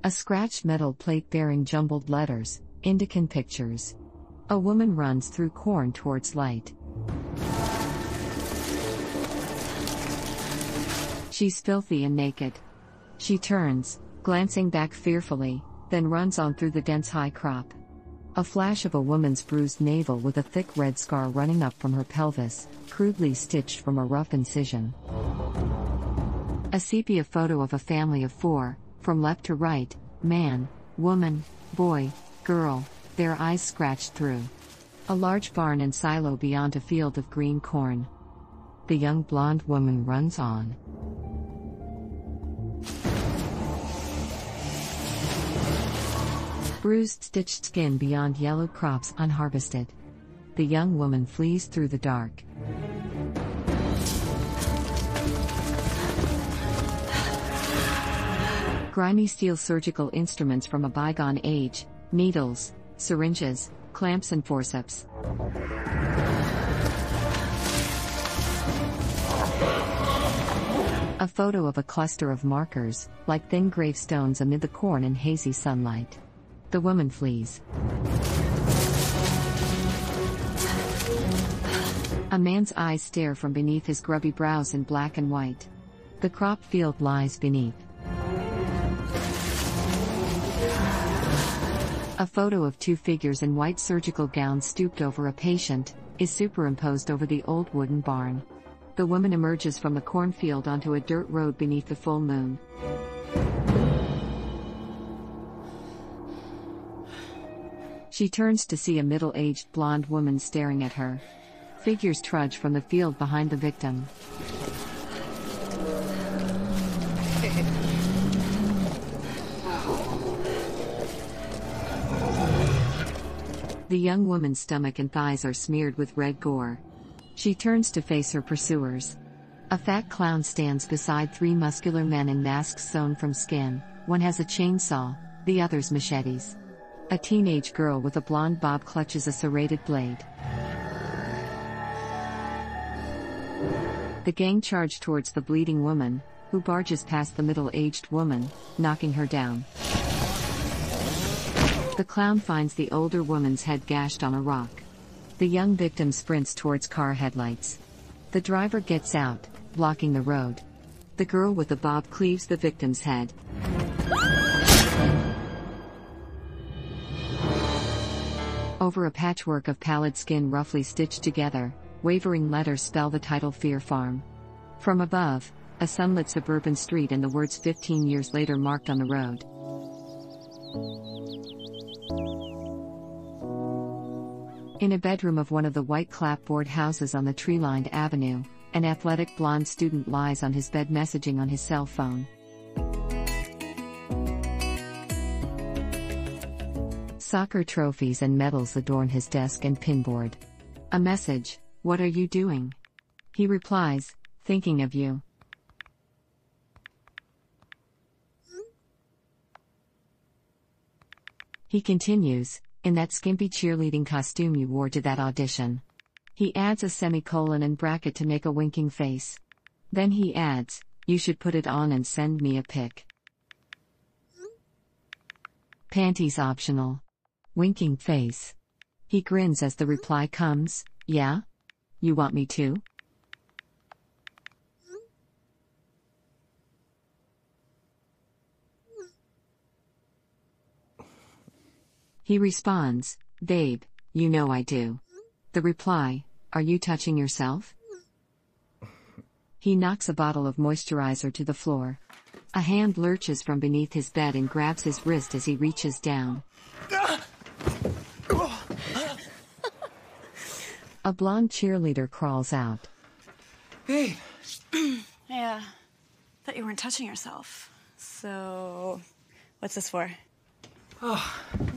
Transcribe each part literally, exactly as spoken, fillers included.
A scratched metal plate bearing jumbled letters, Indican pictures. A woman runs through corn towards light. She's filthy and naked. She turns, glancing back fearfully, then runs on through the dense high crop. A flash of a woman's bruised navel with a thick red scar running up from her pelvis, crudely stitched from a rough incision. A sepia photo of a family of four, from left to right, man, woman, boy, girl, their eyes scratched through. A large barn and silo beyond a field of green corn. The young blonde woman runs on. Bruised, stitched skin beyond yellow crops unharvested. The young woman flees through the dark. Grimy steel surgical instruments from a bygone age, needles, syringes, clamps and forceps. A photo of a cluster of markers, like thin gravestones amid the corn in hazy sunlight. The woman flees. A man's eyes stare from beneath his grubby brows in black and white. The crop field lies beneath. A photo of two figures in white surgical gowns stooped over a patient is superimposed over the old wooden barn. The woman emerges from the cornfield onto a dirt road beneath the full moon. She turns to see a middle-aged blonde woman staring at her. Figures trudge from the field behind the victim. The young woman's stomach and thighs are smeared with red gore. She turns to face her pursuers. A fat clown stands beside three muscular men in masks sewn from skin. One has a chainsaw, the others machetes. A teenage girl with a blonde bob clutches a serrated blade. The gang charge towards the bleeding woman, who barges past the middle-aged woman, knocking her down. The clown finds the older woman's head gashed on a rock. The young victim sprints towards car headlights. The driver gets out, blocking the road. The girl with the bob cleaves the victim's head. Over a patchwork of pallid skin roughly stitched together, wavering letters spell the title Fear Farm. From above, a sunlit suburban street and the words fifteen years later marked on the road. In a bedroom of one of the white clapboard houses on the tree-lined avenue, an athletic blonde student lies on his bed messaging on his cell phone. Soccer trophies and medals adorn his desk and pinboard. A message, "What are you doing?" He replies, "Thinking of you." He continues, "In that skimpy cheerleading costume you wore to that audition." He adds a semicolon and bracket to make a winking face. Then he adds, "You should put it on and send me a pic." Panties optional. Winking face. He grins as the reply comes, "Yeah? You want me to?" He responds, "Babe, you know I do." The reply, "Are you touching yourself?" He knocks a bottle of moisturizer to the floor. A hand lurches from beneath his bed and grabs his wrist as he reaches down. A blonde cheerleader crawls out. Hey. Yeah, thought you weren't touching yourself. So, what's this for? Oh.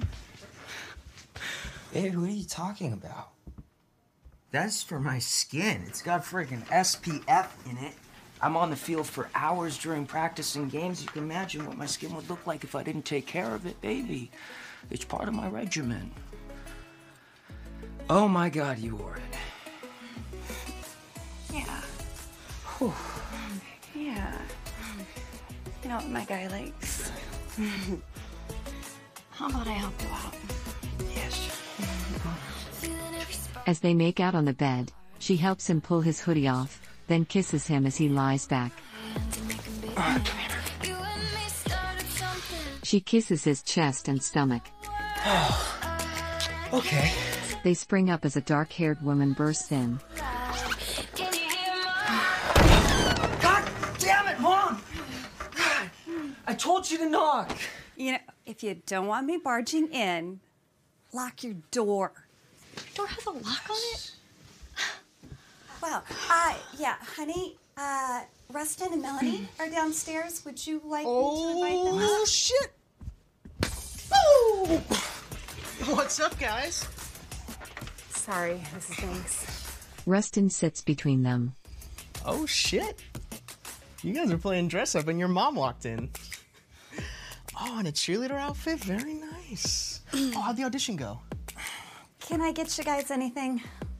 Babe, what are you talking about? That's for my skin. It's got friggin' S P F in it. I'm on the field for hours during practice and games. You can imagine what my skin would look like if I didn't take care of it, baby. It's part of my regimen. Oh my God, you wore it. Yeah. Whew. Yeah. You know what my guy likes. How about I help you out? Yes. As they make out on the bed, she helps him pull his hoodie off, then kisses him as he lies back. Uh, come here. She kisses his chest and stomach. Oh. Okay. They spring up as a dark-haired woman bursts in. God damn it, Mom! God, I told you to knock. You know, if you don't want me barging in, lock your door. Door has a lock on it? Well, uh, yeah, honey, uh, Rustin and Melanie are downstairs. Would you like oh, me to invite them up? Oh, shit! Oh! What's up, guys? Sorry, Missus Banks. Rustin sits between them. Oh, shit. You guys are playing dress up and your mom walked in. Oh, and a cheerleader outfit? Very nice. Oh, how'd the audition go? Can I get you guys anything?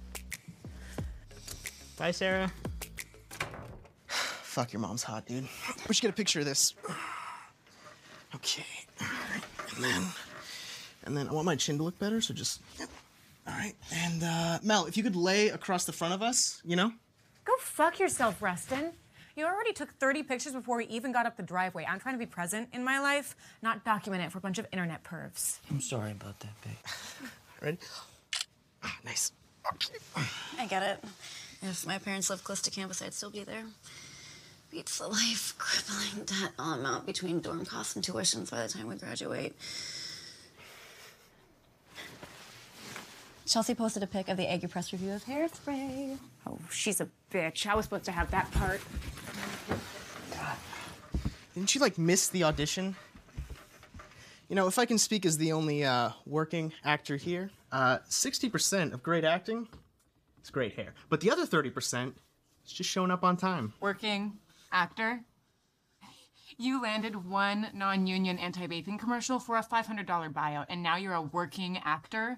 Bye, Sarah. Fuck, your mom's hot, dude. We should get a picture of this. Okay. All right. And then, and then I want my chin to look better, so just, yep. All right. And, uh, Mel, if you could lay across the front of us, you know? Go fuck yourself, Rustin. You already took thirty pictures before we even got up the driveway. I'm trying to be present in my life, not document it for a bunch of internet pervs. I'm sorry about that, babe. Ready? Ah, nice. Okay. I get it. If my parents lived close to campus, I'd still be there. Beats the life, crippling debt all amount between dorm costs and tuitions by the time we graduate. Chelsea posted a pic of the Aggie Press review of Hairspray. Oh, she's a bitch. I was supposed to have that part. God. Didn't you, like, miss the audition? You know, if I can speak as the only uh, working actor here, uh, sixty percent of great acting is great hair. But the other thirty percent is just showing up on time. Working actor? You landed one non-union anti-vaping commercial for a five hundred dollar buyout, and now you're a working actor?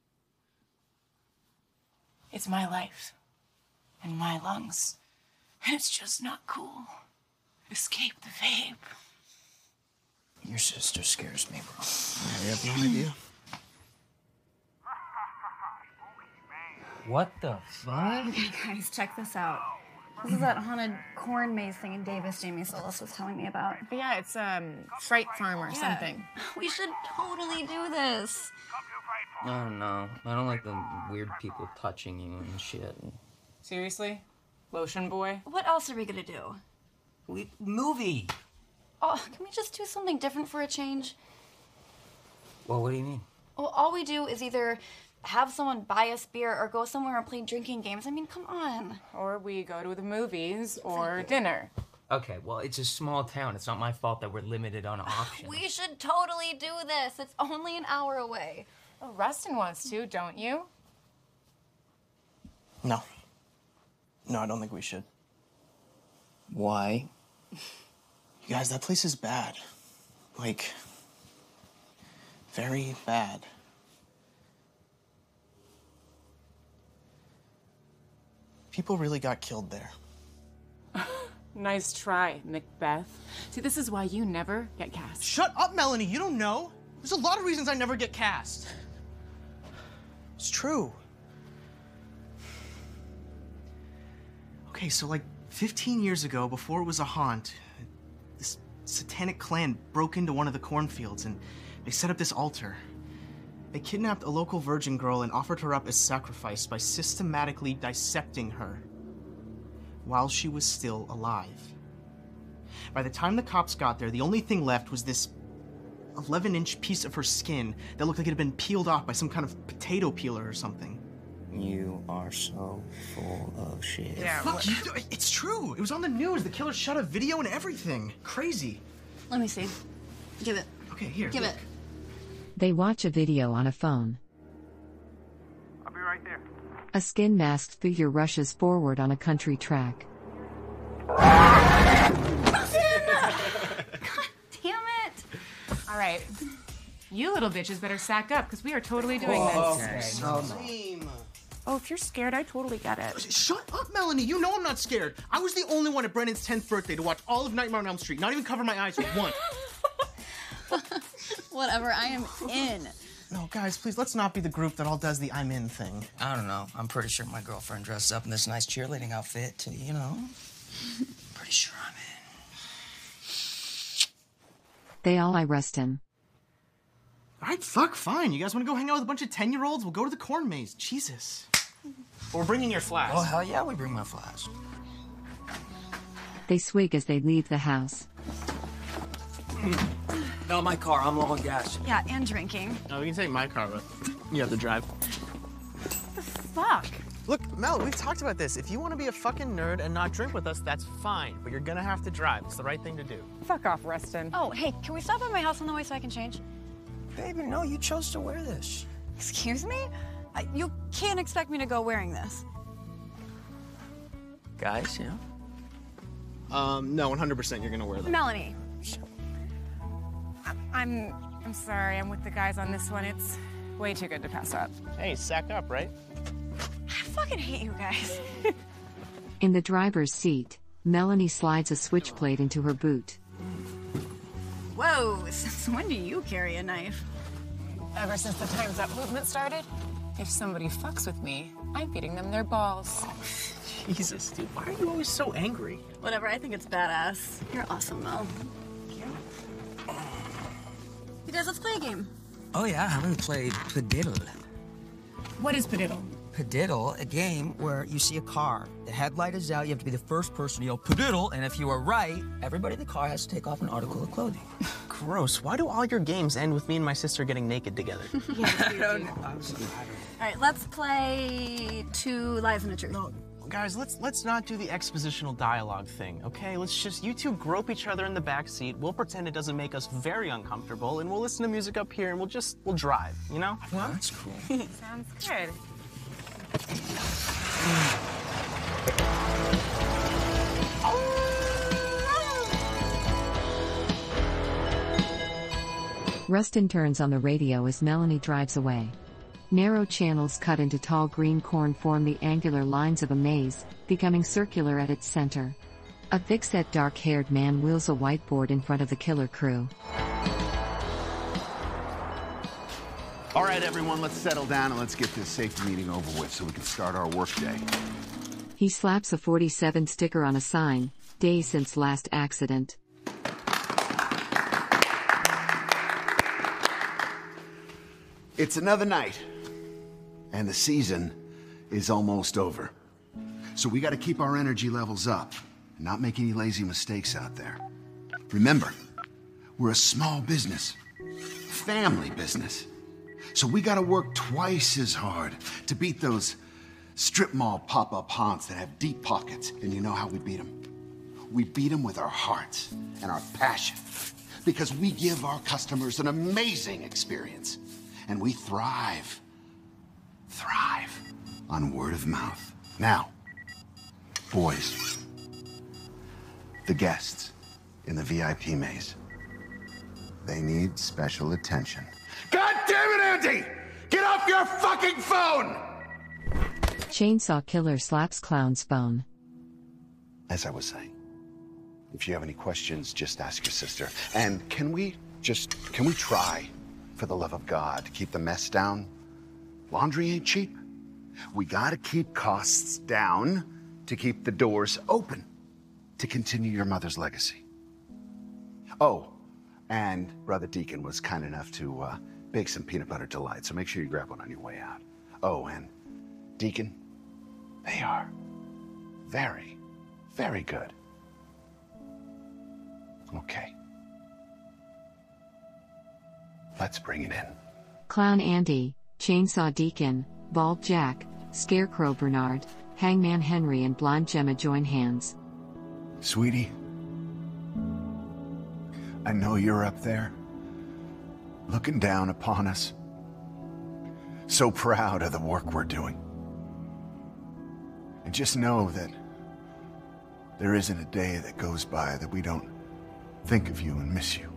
It's my life. And my lungs. And it's just not cool. Escape the vape. Your sister scares me, bro. I have no idea. What the fuck? Okay, guys, check this out. This is that haunted corn maze thing in Davis Jamie Solis was telling me about. Yeah, it's um Fright Farm or Yeah. something. We should totally do this. Oh, no. I don't like the weird people touching you and shit. Seriously? Lotion boy? What else are we gonna do? We, movie! Oh, can we just do something different for a change? Well, what do you mean? Well, all we do is either have someone buy us beer or go somewhere and play drinking games. I mean, come on. Or we go to the movies or dinner. Okay, well, it's a small town. It's not my fault that we're limited on options. We should totally do this. It's only an hour away. Well, Rustin wants to, don't you? No. No, I don't think we should. Why? You guys, that place is bad. Like, very bad. People really got killed there. Nice try, Macbeth. See, this is why you never get cast. Shut up, Melanie. You don't know. There's a lot of reasons I never get cast. It's true. Okay, so like fifteen years ago, before it was a haunt, this satanic clan broke into one of the cornfields and they set up this altar. They kidnapped a local virgin girl and offered her up as sacrifice by systematically dissecting her while she was still alive. By the time the cops got there, the only thing left was this eleven inch piece of her skin that looked like it had been peeled off by some kind of potato peeler or something. You are so full of shit. Yeah. Fuck you. It's true. It was on the news. The killer shot a video and everything. Crazy. Let me see. Give it. Okay, here. Give look. it. They watch a video on a phone. I'll be right there. A skin-masked figure rushes forward on a country track. Damn it! All right. You little bitches better sack up, because we are totally doing this. Lame. Oh, if you're scared, I totally get it. Shut up, Melanie. You know I'm not scared. I was the only one at Brennan's tenth birthday to watch all of Nightmare on Elm Street, not even cover my eyes with one. Whatever, I am in. No, guys, please, let's not be the group that all does the I'm in thing. I don't know. I'm pretty sure my girlfriend dresses up in this nice cheerleading outfit, to, you know. Pretty sure I'm in. They all eye Rustin. All right, fuck, fine. You guys want to go hang out with a bunch of ten-year-olds? We'll go to the corn maze. Jesus. Or bringing your flask. Oh, hell yeah, we bring my flask. They swig as they leave the house. No, my car. I'm low on gas. Yeah, and drinking. No, we can take my car, but you have to drive. What the fuck? Look, Mel, we've talked about this. If you want to be a fucking nerd and not drink with us, that's fine. But you're gonna have to drive. It's the right thing to do. Fuck off, Rustin. Oh, hey, can we stop at my house on the way so I can change? Baby, no, you chose to wear this. Excuse me? I, you can't expect me to go wearing this. Guys, yeah? Um, no, one hundred percent you're gonna wear that. Melanie. I'm I'm sorry, I'm with the guys on this one. It's way too good to pass up. Hey, sack up, right? I fucking hate you guys. In the driver's seat, Melanie slides a switchblade into her boot. Whoa, since when do you carry a knife? Ever since the Time's Up movement started, if somebody fucks with me, I'm feeding them their balls. Jesus, dude, why are you always so angry? Whatever, I think it's badass. You're awesome, Mel. You guys, let's play a game. Oh, yeah, I haven't played Padiddle. What is Padiddle? Padiddle, a game where you see a car. The headlight is out, you have to be the first person to yell Padiddle, and if you are right, everybody in the car has to take off an article of clothing. Gross. Why do all your games end with me and my sister getting naked together? I don't know. All right, let's play Two Lies and a Truth. No, guys, let's let's not do the expositional dialogue thing, okay? Let's just, you two grope each other in the back seat. We'll pretend it doesn't make us very uncomfortable, and we'll listen to music up here, and we'll just, we'll drive, you know? Well, that's cool. Sounds good. Rustin turns on the radio as Melanie drives away. Narrow channels cut into tall green corn form the angular lines of a maze, becoming circular at its center. A thick-set dark-haired man wheels a whiteboard in front of the killer crew. All right, everyone, let's settle down and let's get this safety meeting over with so we can start our workday. He slaps a forty-seven sticker on a sign, days since last accident. It's another night, and the season is almost over. So we gotta keep our energy levels up and not make any lazy mistakes out there. Remember, we're a small business, family business. So we gotta work twice as hard to beat those strip mall pop-up haunts that have deep pockets. And you know how we beat them? We beat them with our hearts and our passion, because we give our customers an amazing experience. And we thrive, thrive on word of mouth. Now, boys, the guests in the V I P maze, they need special attention. God damn it, Andy! Get off your fucking phone! Chainsaw killer slaps clown's bone. As I was saying, if you have any questions, just ask your sister. And can we just, can we try, for the love of God, to keep the mess down? Laundry ain't cheap. We gotta keep costs down to keep the doors open, to continue your mother's legacy. Oh, and Brother Deacon was kind enough to uh, bake some peanut butter delight, so make sure you grab one on your way out. Oh, and Deacon, they are very, very good. Okay. Let's bring it in. Clown Andy, Chainsaw Deacon, Bald Jack, Scarecrow Bernard, Hangman Henry and Blonde Gemma join hands. Sweetie, I know you're up there, looking down upon us, so proud of the work we're doing. And just know that there isn't a day that goes by that we don't think of you and miss you.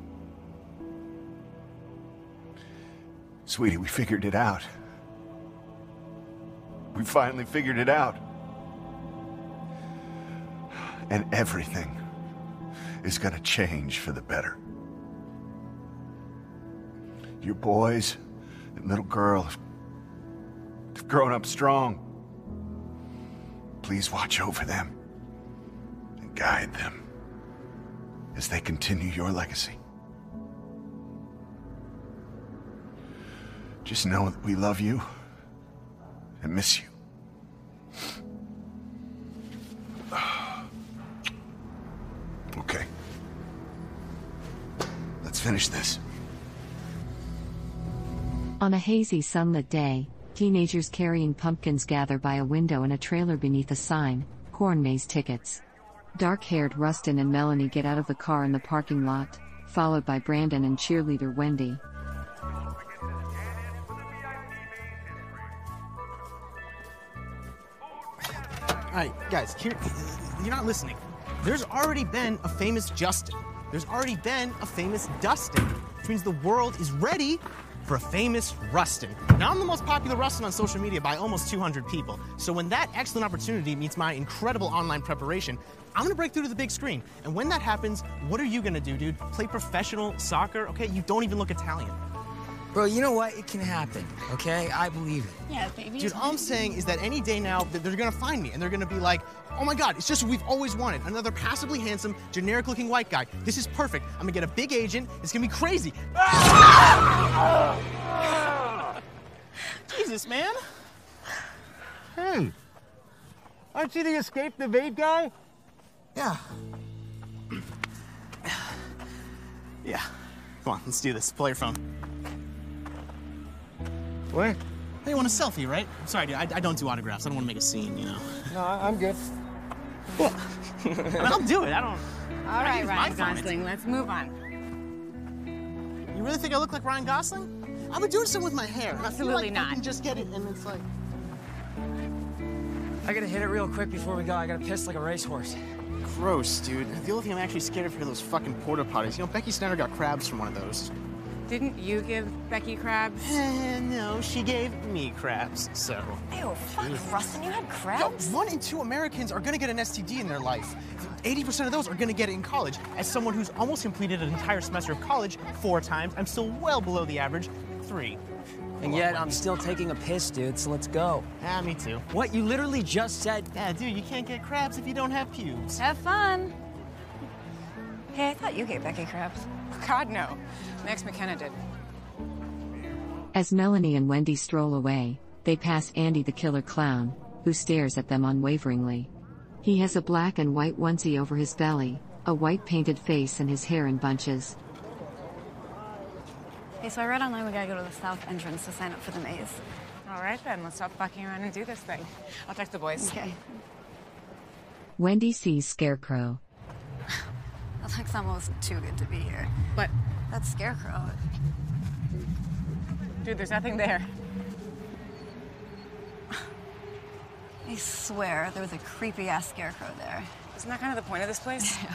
Sweetie, we figured it out. We finally figured it out. And everything is gonna change for the better. Your boys and little girl have grown up strong. Please watch over them and guide them as they continue your legacy. Just know that we love you and miss you. Okay. Let's finish this. On a hazy sunlit day, teenagers carrying pumpkins gather by a window in a trailer beneath a sign, Corn Maze Tickets. Dark-haired Rustin and Melanie get out of the car in the parking lot, followed by Brandon and cheerleader Wendy. Alright, guys, here, you're not listening. There's already been a famous Justin. There's already been a famous Dustin, which means the world is ready for a famous Rustin. Now, I'm the most popular Rustin on social media by almost two hundred people. So when that excellent opportunity meets my incredible online preparation, I'm gonna break through to the big screen. And when that happens, what are you gonna do, dude? Play professional soccer? Okay, you don't even look Italian. Bro, you know what? It can happen, okay? I believe it. Yeah, baby. Dude, all I'm saying is that any day now, they're gonna find me and they're gonna be like, oh my God, it's just what we've always wanted. Another passively handsome, generic looking white guy. This is perfect. I'm gonna get a big agent. It's gonna be crazy. Jesus, man. Hey, aren't you the Escape the Vape guy? Yeah. Yeah. Come on, let's do this. Pull your phone. What? Hey, you want a selfie, right? I'm sorry, dude. I, I don't do autographs. I don't want to make a scene, you know. No, I'm good. Well, I mean, I'll do it. I don't. All right, use my Ryan phone. Gosling, let's move on. You really think I look like Ryan Gosling? I've been doing something with my hair. And I feel Absolutely like not. I can just get it, and it's like. I gotta hit it real quick before we go. I gotta piss like a racehorse. Gross, dude. The only thing I'm actually scared of are those fucking porta potties. You know, Becky Snyder got crabs from one of those. Didn't you give Becky crabs? Eh, no, she gave me crabs, so. Ew, fuck, Rustin, you had Yo, crabs? one in two Americans are gonna get an S T D in their life. eighty percent of those are gonna get it in college. As someone who's almost completed an entire semester of college four times, I'm still well below the average, three. And yet, I'm still taking a piss, dude, so let's go. Ah, me too. What? You literally just said... Yeah, dude, you can't get crabs if you don't have pubes. Have fun. Hey, I thought you gave Becky crabs. God, no. Max McKenna did. As Melanie and Wendy stroll away, they pass Andy the killer clown, who stares at them unwaveringly. He has a black and white onesie over his belly, a white painted face and his hair in bunches. Hey, so I read online we gotta go to the south entrance to sign up for the maze. All right, then, let's stop fucking around and do this thing. I'll text the boys. Okay. Wendy sees Scarecrow. Alex almost too good to be here. What? That Scarecrow. Dude, there's nothing there. I swear there was a creepy ass Scarecrow there. Isn't that kind of the point of this place? Yeah.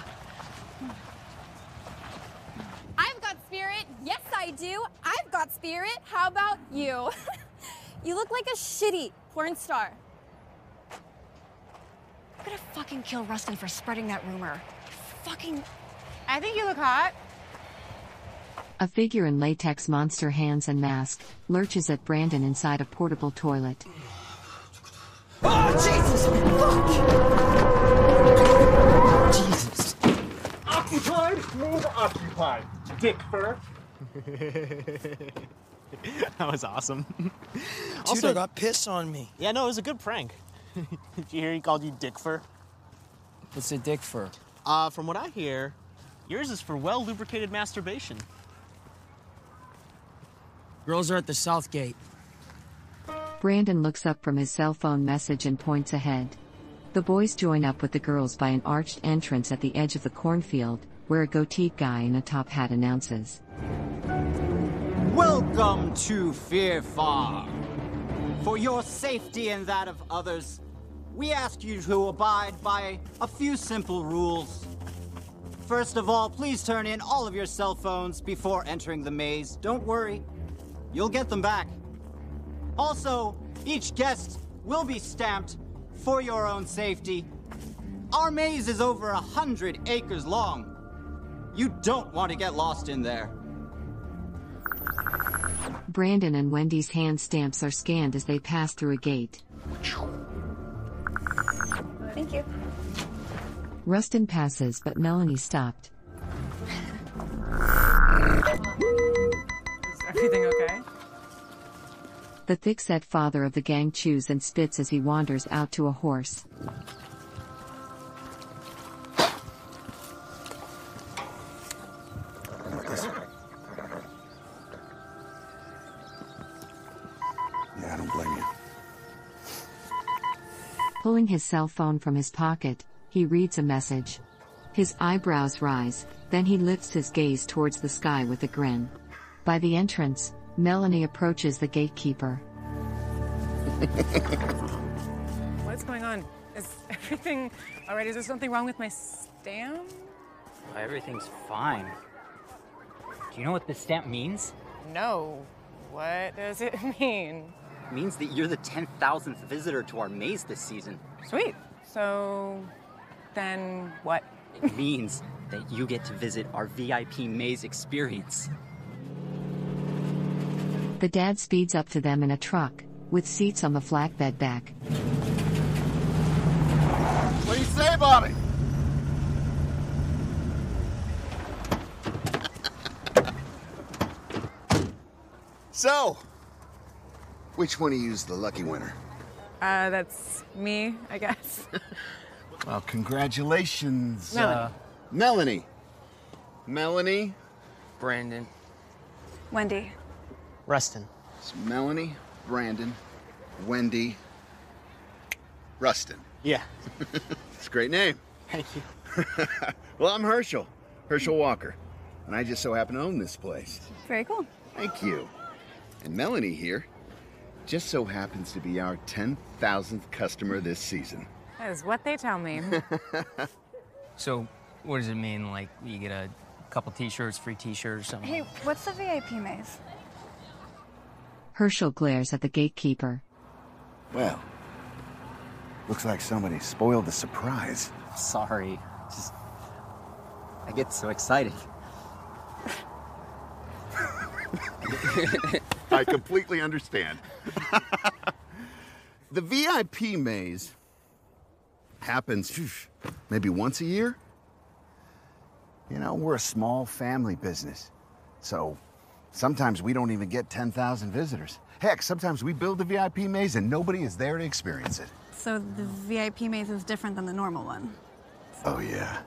I've got spirit. Yes, I do. I've got spirit. How about you? You look like a shitty porn star. I'm gonna fucking kill Rustin for spreading that rumor. Fucking. I think you look hot. A figure in latex monster hands and mask lurches at Brandon inside a portable toilet. Oh, Jesus! Jesus. Occupied, move occupied. Dick fur. That was awesome. Dude, Also, I got piss on me. yeah, no, it was a good prank. Did you hear he called you Dick Fur? What's a dick fur? Uh, from what I hear, yours is for well-lubricated masturbation. Girls are at the south gate. Brandon looks up from his cell phone message and points ahead. The boys join up with the girls by an arched entrance at the edge of the cornfield, where a goateed guy in a top hat announces. Welcome to Fear Farm. For your safety and that of others, we ask you to abide by a few simple rules. First of all, please turn in all of your cell phones before entering the maze. Don't worry, you'll get them back. Also, each guest will be stamped for your own safety. Our maze is over a hundred acres long. You don't want to get lost in there. Brandon and Wendy's hand stamps are scanned as they pass through a gate. Thank you. Rustin passes, but Melanie stopped. Is everything okay? The thick-set father of the gang chews and spits as he wanders out to a horse. Yeah, I don't blame you. Pulling his cell phone from his pocket, he reads a message. His eyebrows rise, then he lifts his gaze towards the sky with a grin. By the entrance, Melanie approaches the gatekeeper. What's going on? Is everything all right? Is there something wrong with my stamp? Everything's fine. Do you know what this stamp means? No. What does it mean? It means that you're the ten thousandth visitor to our maze this season. Sweet. So, then what? It means that you get to visit our V I P maze experience. The dad speeds up to them in a truck, with seats on the flatbed back. What do you say, Bobby? So, which one of you is the lucky winner? Uh, that's me, I guess. Well, congratulations. Melanie. Uh, Melanie. Melanie. Brandon. Wendy. Rustin. It's Melanie, Brandon, Wendy, Rustin. Yeah. It's a great name. Thank you. Well, I'm Herschel. Herschel Walker. And I just so happen to own this place. Very cool. Thank you. And Melanie here just so happens to be our ten thousandth customer this season. That is what they tell me. So, what does it mean? Like, you get a couple t-shirts, free t-shirt or something? Hey, what's the V I P maze? Herschel glares at the gatekeeper. Well, looks like somebody spoiled the surprise. Sorry. Just... I get so excited. I completely understand. The V I P maze happens phew, maybe once a year. You know, we're a small family business, so sometimes we don't even get ten thousand visitors. Heck, sometimes we build the V I P maze and nobody is there to experience it. So the V I P maze is different than the normal one. Oh, yeah.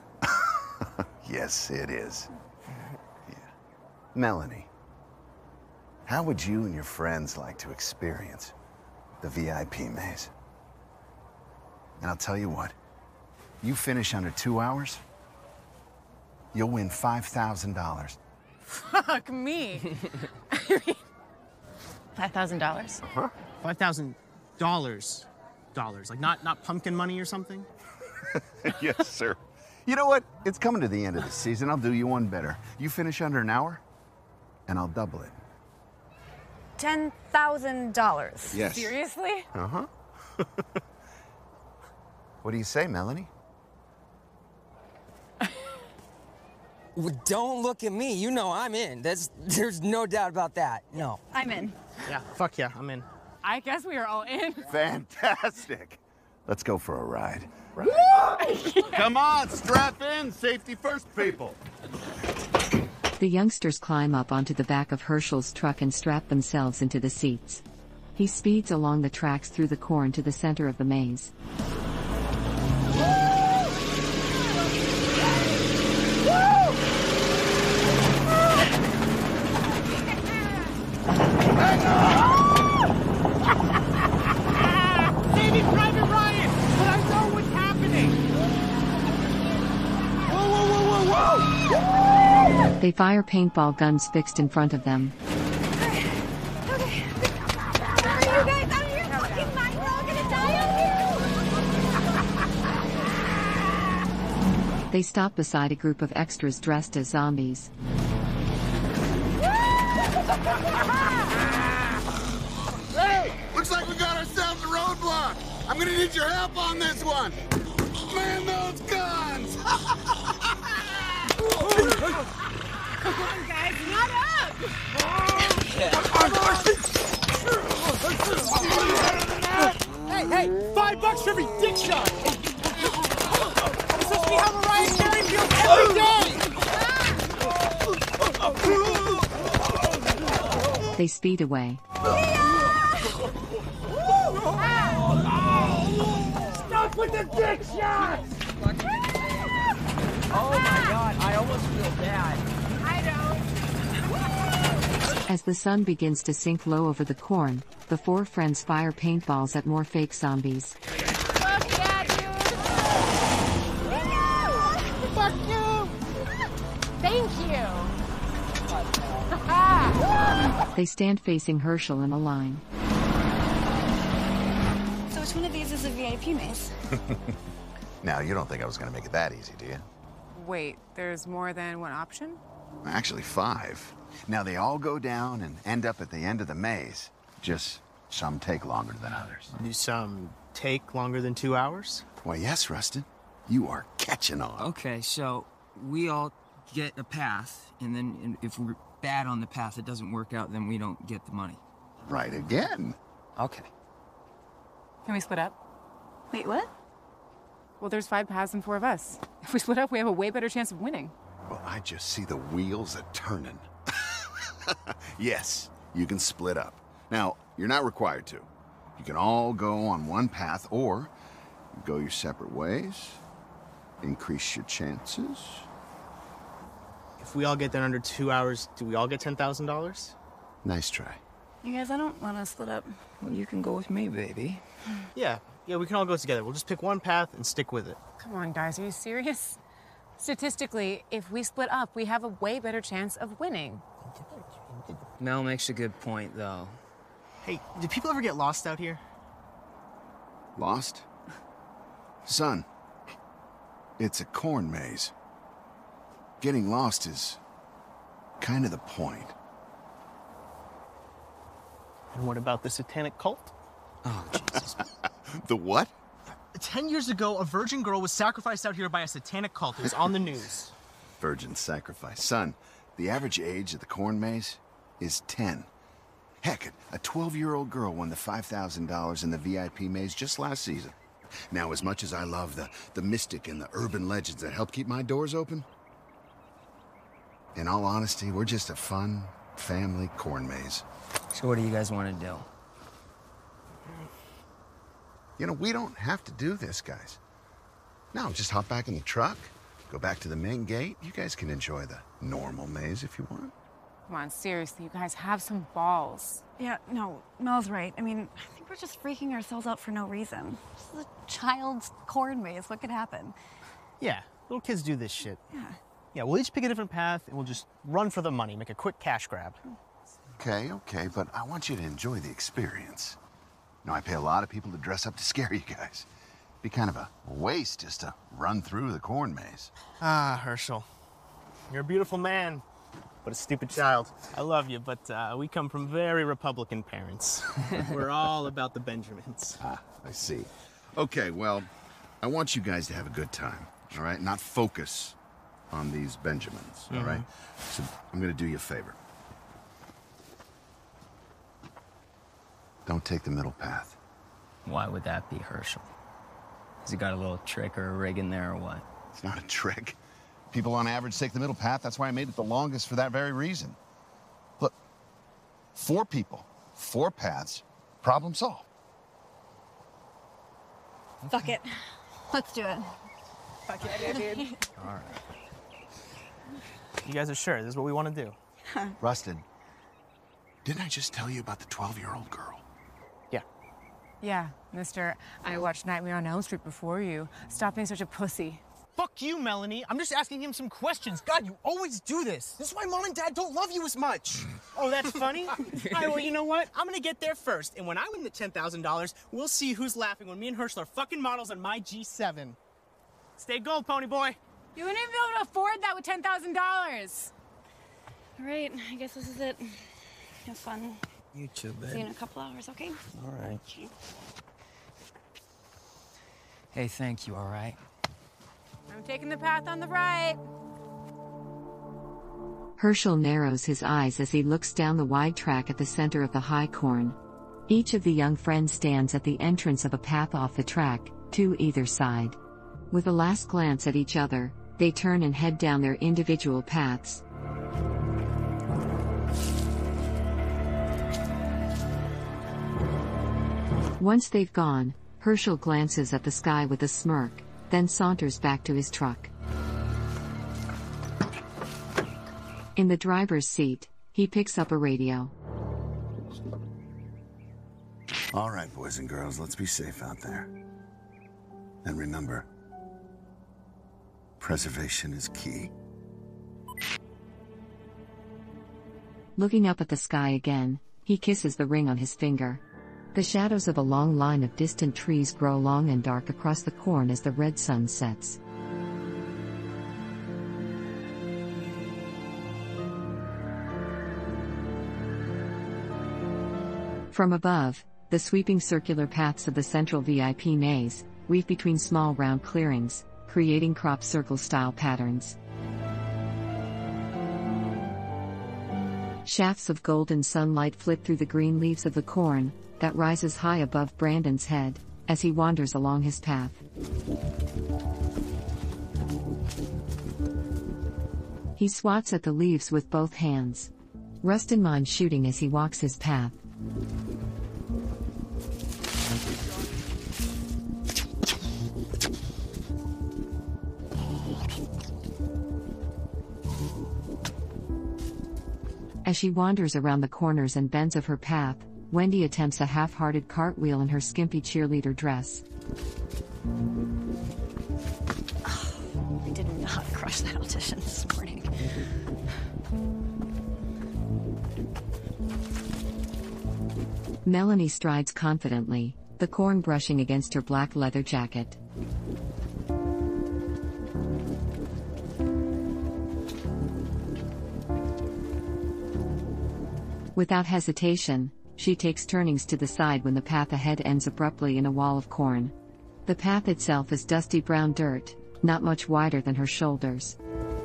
Yes, it is. Yeah. Melanie, how would you and your friends like to experience the V I P maze? And I'll tell you what, you finish under two hours, you'll win five thousand dollars. Fuck me. five thousand dollars? Huh? Five thousand dollars. Dollars. Like not not pumpkin money or something? Yes, sir. You know what? It's coming to the end of the season. I'll do you one better. You finish under an hour, and I'll double it. Ten thousand dollars. Yes. Seriously? Uh-huh. What do you say, Melanie? Well, don't look at me. You know I'm in. There's, there's no doubt about that. No. I'm in. Yeah, fuck yeah, I'm in. I guess we are all in. Fantastic. Let's go for a ride. Right. Come on, strap in. Safety first, people. The youngsters climb up onto the back of Herschel's truck and strap themselves into the seats. He speeds along the tracks through the corn to the center of the maze. Saving Private Ryan, but I know what's happening. Whoa, whoa, whoa, whoa, whoa! They fire paintball guns fixed in front of them. They stop beside a group of extras dressed as zombies. Hey, looks like we got ourselves a roadblock. I'm gonna need your help on this one. Man those guns! Come on, guys, not up! Hey, hey, five bucks for every dick shot! This is me how Mariah Carey feels every day! They speed away. Stop with the dick shots! Oh my god, I almost feel bad. I don't. As the sun begins to sink low over the corn, the four friends fire paintballs at more fake zombies. Fuck yeah, dude! Fuck you! Thank you! They stand facing Herschel in a line. So which one of these is a V I P maze? Now, you don't think I was gonna make it that easy, do you? Wait, there's more than one option? Actually, five. Now, they all go down and end up at the end of the maze. Just some take longer than others. Do some take longer than two hours? Why, yes, Rustin. You are catching on. Okay, so we all get a path, and then if we're bad on the path, it doesn't work out, then we don't get the money. Right again. Okay. Can we split up? Wait, what? Well, there's five paths and four of us. If we split up, we have a way better chance of winning. Well, I just see the wheels a turning. Yes, you can split up. Now, you're not required to. You can all go on one path, or go your separate ways. Increase your chances. If we all get there under two hours, do we all get ten thousand dollars? Nice try. You guys, I don't want to split up. Well, you can go with me, baby. Yeah, yeah, we can all go together. We'll just pick one path and stick with it. Come on, guys, are you serious? Statistically, if we split up, we have a way better chance of winning. Mel makes a good point, though. Hey, do people ever get lost out here? Lost? Son, it's a corn maze. Getting lost is kind of the point. And what about the satanic cult? Oh, Jesus. The what? Ten years ago, a virgin girl was sacrificed out here by a satanic cult. It was on the news. Virgin sacrifice. Son, the average age of the corn maze is ten. Heck, a twelve-year-old girl won the five thousand dollars in the V I P maze just last season. Now, as much as I love the, the mystic and the urban legends that help keep my doors open, in all honesty, we're just a fun, family corn maze. So what do you guys want to do? You know, we don't have to do this, guys. No, just hop back in the truck, go back to the main gate. You guys can enjoy the normal maze if you want. Come on, seriously, you guys have some balls. Yeah, no, Mel's right. I mean, I think we're just freaking ourselves out for no reason. This is a child's corn maze. What could happen? Yeah, little kids do this shit. Yeah. Yeah, we'll each pick a different path, and we'll just run for the money, make a quick cash grab. Okay, okay, but I want you to enjoy the experience. You know, I pay a lot of people to dress up to scare you guys. It'd be kind of a waste just to run through the corn maze. Ah, Herschel. You're a beautiful man, but a stupid child. I love you, but uh, we come from very Republican parents. We're all about the Benjamins. Ah, I see. Okay, well, I want you guys to have a good time, all right? Not focus on these Benjamins, all right? So I'm gonna do you a favor. Don't take the middle path. Why would that be, Herschel? Has he got a little trick or a rig in there or what? It's not a trick. People on average take the middle path. That's why I made it the longest for that very reason. Look, four people, four paths, problem solved. Fuck it. Let's do it. Fuck it, dude. All right. You guys are sure this is what we want to do? Rustin, didn't I just tell you about the twelve-year-old girl? Yeah. Yeah, mister, I watched Nightmare on Elm Street before you. Stop being such a pussy. Fuck you, Melanie. I'm just asking him some questions. God, you always do this. This is why Mom and Dad don't love you as much. Oh, that's funny? All right, well, you know what? I'm gonna get there first, and when I win the ten thousand dollars, we'll see who's laughing when me and Herschel are fucking models on my G seven. Stay gold, pony boy. You wouldn't even be able to afford that with ten thousand dollars. All right, I guess this is it. Have fun. You too, babe. See you in a couple hours, okay? All right. Hey, thank you, all right? I'm taking the path on the right. Herschel narrows his eyes as he looks down the wide track at the center of the high corn. Each of the young friends stands at the entrance of a path off the track, to either side. With a last glance at each other, they turn and head down their individual paths. Once they've gone, Herschel glances at the sky with a smirk, then saunters back to his truck. In the driver's seat, he picks up a radio. All right, boys and girls, let's be safe out there. And remember, preservation is key. Looking up at the sky again, he kisses the ring on his finger. The shadows of a long line of distant trees grow long and dark across the corn as the red sun sets. From above, the sweeping circular paths of the central V I P maze weave between small round clearings, creating crop circle-style patterns. Shafts of golden sunlight flit through the green leaves of the corn that rises high above Brandon's head as he wanders along his path. He swats at the leaves with both hands. Rustin minds shooting as he walks his path. As she wanders around the corners and bends of her path, Wendy attempts a half-hearted cartwheel in her skimpy cheerleader dress. Oh, I did not crush that audition this morning. Melanie strides confidently, the corn brushing against her black leather jacket. Without hesitation, she takes turnings to the side when the path ahead ends abruptly in a wall of corn. The path itself is dusty brown dirt, not much wider than her shoulders.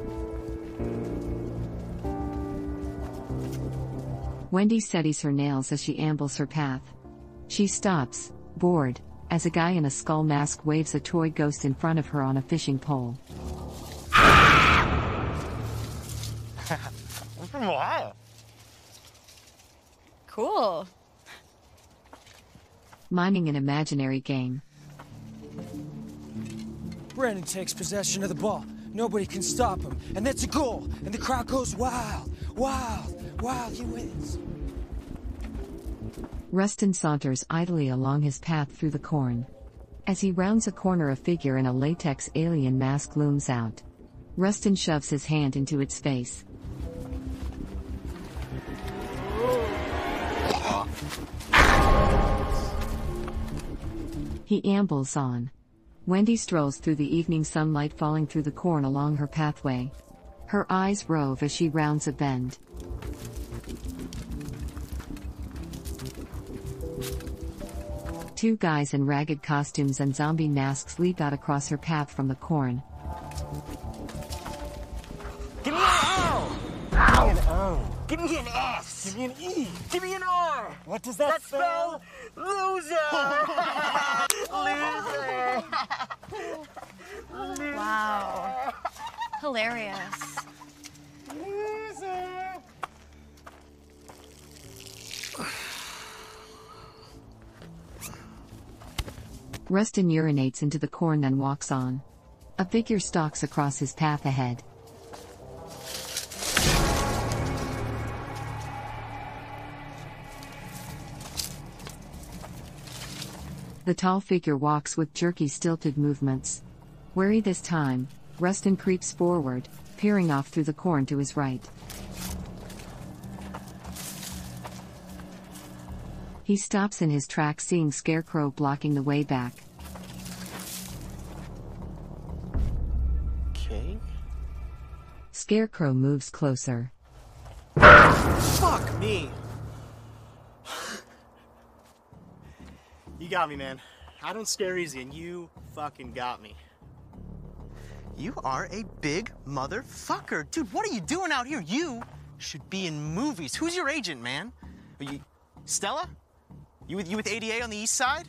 Wendy steadies her nails as she ambles her path. She stops, bored, as a guy in a skull mask waves a toy ghost in front of her on a fishing pole. Wow. Cool. Miming an imaginary game. Brandon takes possession of the ball. Nobody can stop him. And that's a goal. And the crowd goes wild, wild, wild. He wins. Rustin saunters idly along his path through the corn. As he rounds a corner, a figure in a latex alien mask looms out. Rustin shoves his hand into its face. He ambles on. Wendy strolls through the evening sunlight falling through the corn along her pathway. Her eyes rove as she rounds a bend. Two guys in ragged costumes and zombie masks leap out across her path from the corn. Give me an L! Give me an O. Give me an S! Give me an E! Give me an R! What does that, that spell? Loser! Loser! Wow. Hilarious. Loser! Rustin urinates into the corn then walks on. A figure stalks across his path ahead. The tall figure walks with jerky, stilted movements. Wary this time, Rustin creeps forward, peering off through the corn to his right. He stops in his tracks, seeing Scarecrow blocking the way back. Okay. Scarecrow moves closer. Fuck me! You got me, man. I don't scare easy, and you fucking got me. You are a big motherfucker. Dude, what are you doing out here? You should be in movies. Who's your agent, man? Are you... Stella? You with, you with A D A on the east side?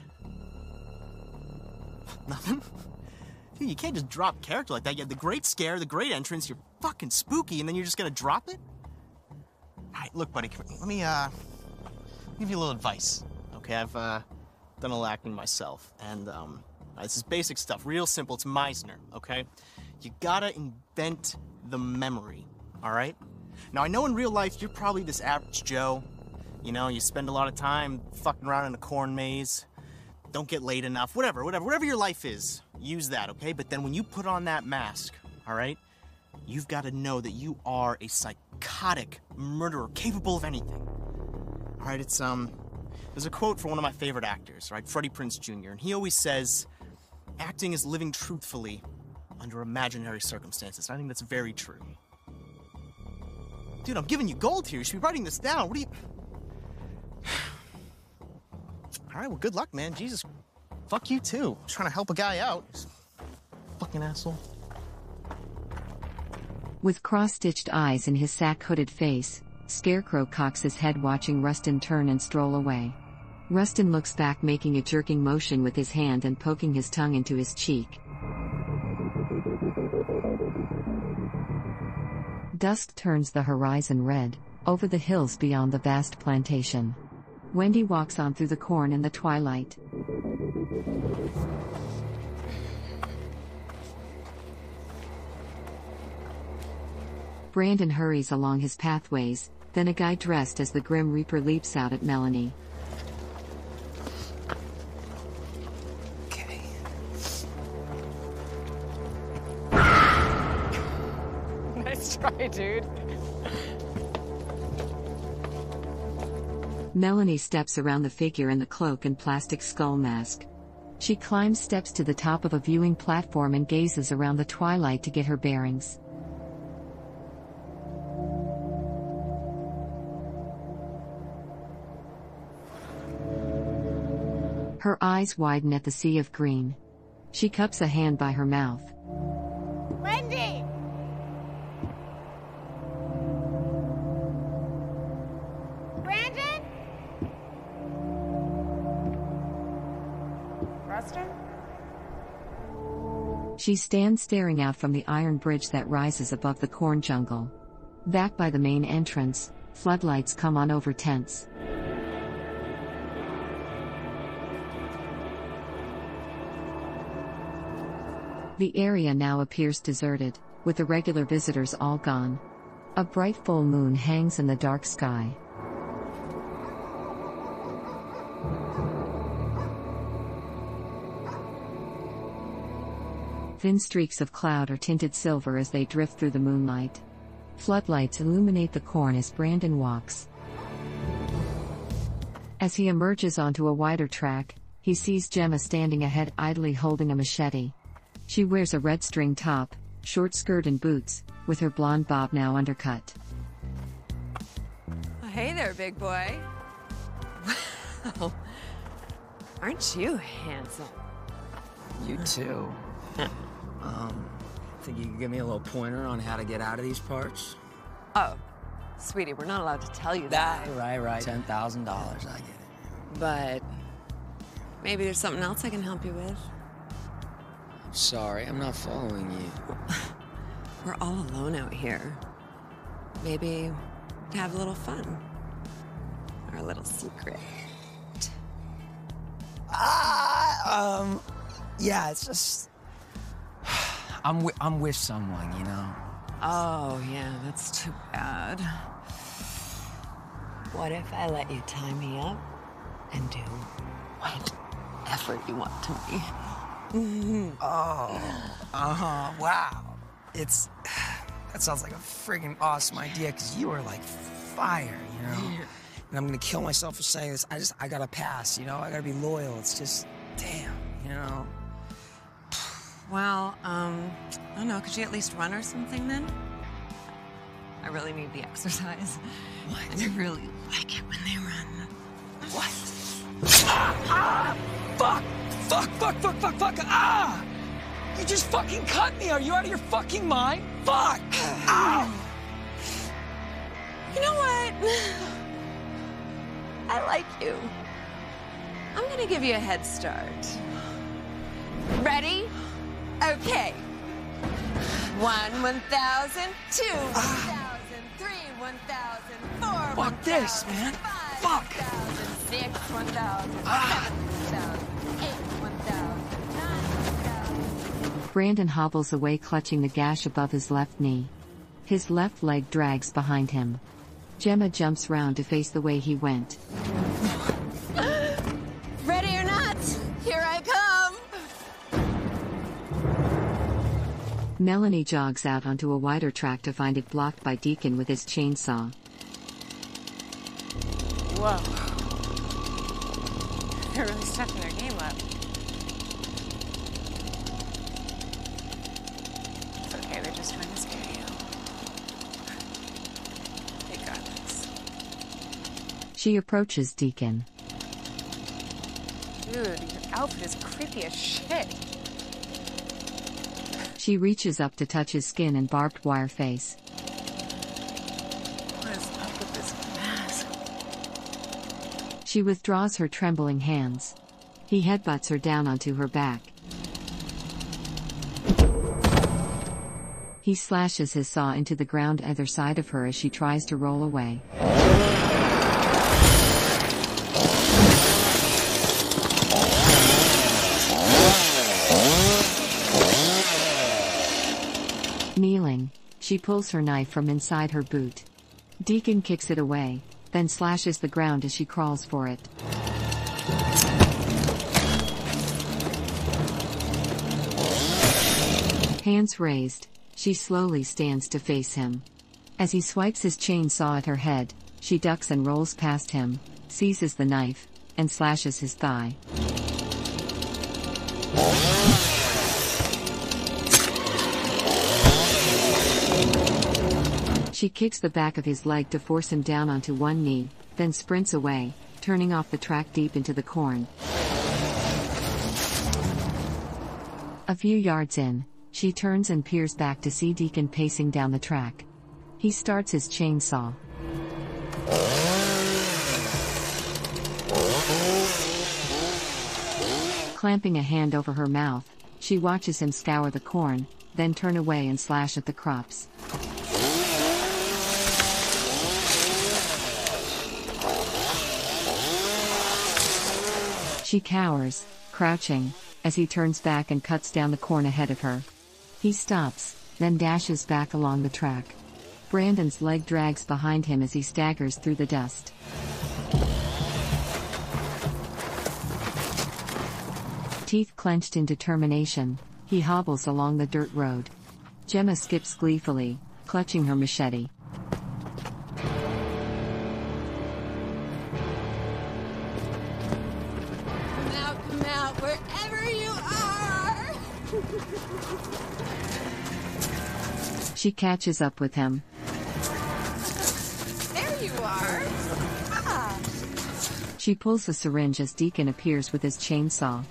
Nothing? Dude, you can't just drop character like that. You had the great scare, the great entrance, you're fucking spooky, and then you're just gonna drop it? All right, look, buddy, let me, uh, give you a little advice, okay? I've, uh, done a little acting myself, and, um, this is basic stuff, real simple. It's Meisner, okay? You gotta invent the memory, all right? Now, I know in real life, you're probably this average Joe. You know, you spend a lot of time fucking around in a corn maze, don't get laid enough, whatever, whatever, whatever your life is, use that, okay? But then when you put on that mask, all right, you've got to know that you are a psychotic murderer capable of anything. All right, it's, um, there's a quote from one of my favorite actors, right, Freddie Prinze Junior, and he always says, acting is living truthfully under imaginary circumstances. And I think that's very true. Dude, I'm giving you gold here. You should be writing this down. What are you... All right, well, good luck, man. Jesus, fuck you, too. I'm trying to help a guy out. Fucking asshole. With cross-stitched eyes in his sack-hooded face, Scarecrow cocks his head watching Rustin turn and stroll away. Rustin looks back, making a jerking motion with his hand and poking his tongue into his cheek. Dusk turns the horizon red, over the hills beyond the vast plantation. Wendy walks on through the corn in the twilight. Brandon hurries along his pathways, then a guy dressed as the Grim Reaper leaps out at Melanie. Okay. Nice try, dude. Melanie steps around the figure in the cloak and plastic skull mask. She climbs steps to the top of a viewing platform and gazes around the twilight to get her bearings. Her eyes widen at the sea of green. She cups a hand by her mouth. Wendy! Brandon? Rustin? She stands staring out from the iron bridge that rises above the corn jungle. Back by the main entrance, floodlights come on over tents. The area now appears deserted, with the regular visitors all gone. A bright full moon hangs in the dark sky. Thin streaks of cloud are tinted silver as they drift through the moonlight. Floodlights illuminate the corn as Brandon walks. As he emerges onto a wider track, he sees Gemma standing ahead idly holding a machete. She wears a red string top, short skirt and boots, with her blonde bob now undercut. Hey there, big boy. Wow. Aren't you handsome? You too. um, think you can give me a little pointer on how to get out of these parts? Oh, sweetie, we're not allowed to tell you that. Right, right, right. ten thousand dollars, I get it. But maybe there's something else I can help you with. Sorry, I'm not following you. We're all alone out here. Maybe to have a little fun. Our little secret. Ah, um, yeah, it's just... I'm, wi I'm with someone, you know? Oh, yeah, that's too bad. What if I let you tie me up and do whatever you want to me? Mm-hmm. Oh, uh-huh, wow. It's, that sounds like a friggin' awesome idea, because you are like fire, you know? And I'm gonna kill myself for saying this. I just, I gotta pass, you know? I gotta be loyal. It's just, damn, you know? Well, um, I don't know, could you at least run or something then? I really need the exercise. What? And I really like it when they run. What? Ah! Fuck! Fuck, fuck, fuck, fuck, fuck! Ah! You just fucking cut me! Are you out of your fucking mind? Fuck! Ow! You know what? I like you. I'm gonna give you a head start. Ready? Okay. One, one thousand, two, one thousand, three, one thousand, four, Fuck this, man. five, Fuck. one thousand, six, one thousand, seven, one thousand, eight, one thousand, nine, one thousand. Brandon hobbles away, clutching the gash above his left knee. His left leg drags behind him. Gemma jumps round to face the way he went. Ready or not, here I come. Melanie jogs out onto a wider track to find it blocked by Deacon with his chainsaw. Whoa. They're really stepping their game up. It's okay, they're just trying to scare you. They got this. She approaches Deacon. Dude, your outfit is creepy as shit. She reaches up to touch his skin and barbed wire face. What is up with this mask? She withdraws her trembling hands. He headbutts her down onto her back. He slashes his saw into the ground either side of her as she tries to roll away. Kneeling, she pulls her knife from inside her boot. Deacon kicks it away, then slashes the ground as she crawls for it. Hands raised, she slowly stands to face him. As he swipes his chainsaw at her head, she ducks and rolls past him, seizes the knife, and slashes his thigh. She kicks the back of his leg to force him down onto one knee, then sprints away, turning off the track deep into the corn. A few yards in, she turns and peers back to see Deacon pacing down the track. He starts his chainsaw. Clamping a hand over her mouth, she watches him scour the corn, then turn away and slash at the crops. She cowers, crouching, as he turns back and cuts down the corn ahead of her. He stops, then dashes back along the track. Brandon's leg drags behind him as he staggers through the dust. Teeth clenched in determination, he hobbles along the dirt road. Gemma skips gleefully, clutching her machete. Come out, come out, wherever you are! She catches up with him. There you are! Ah. She pulls the syringe as Deacon appears with his chainsaw.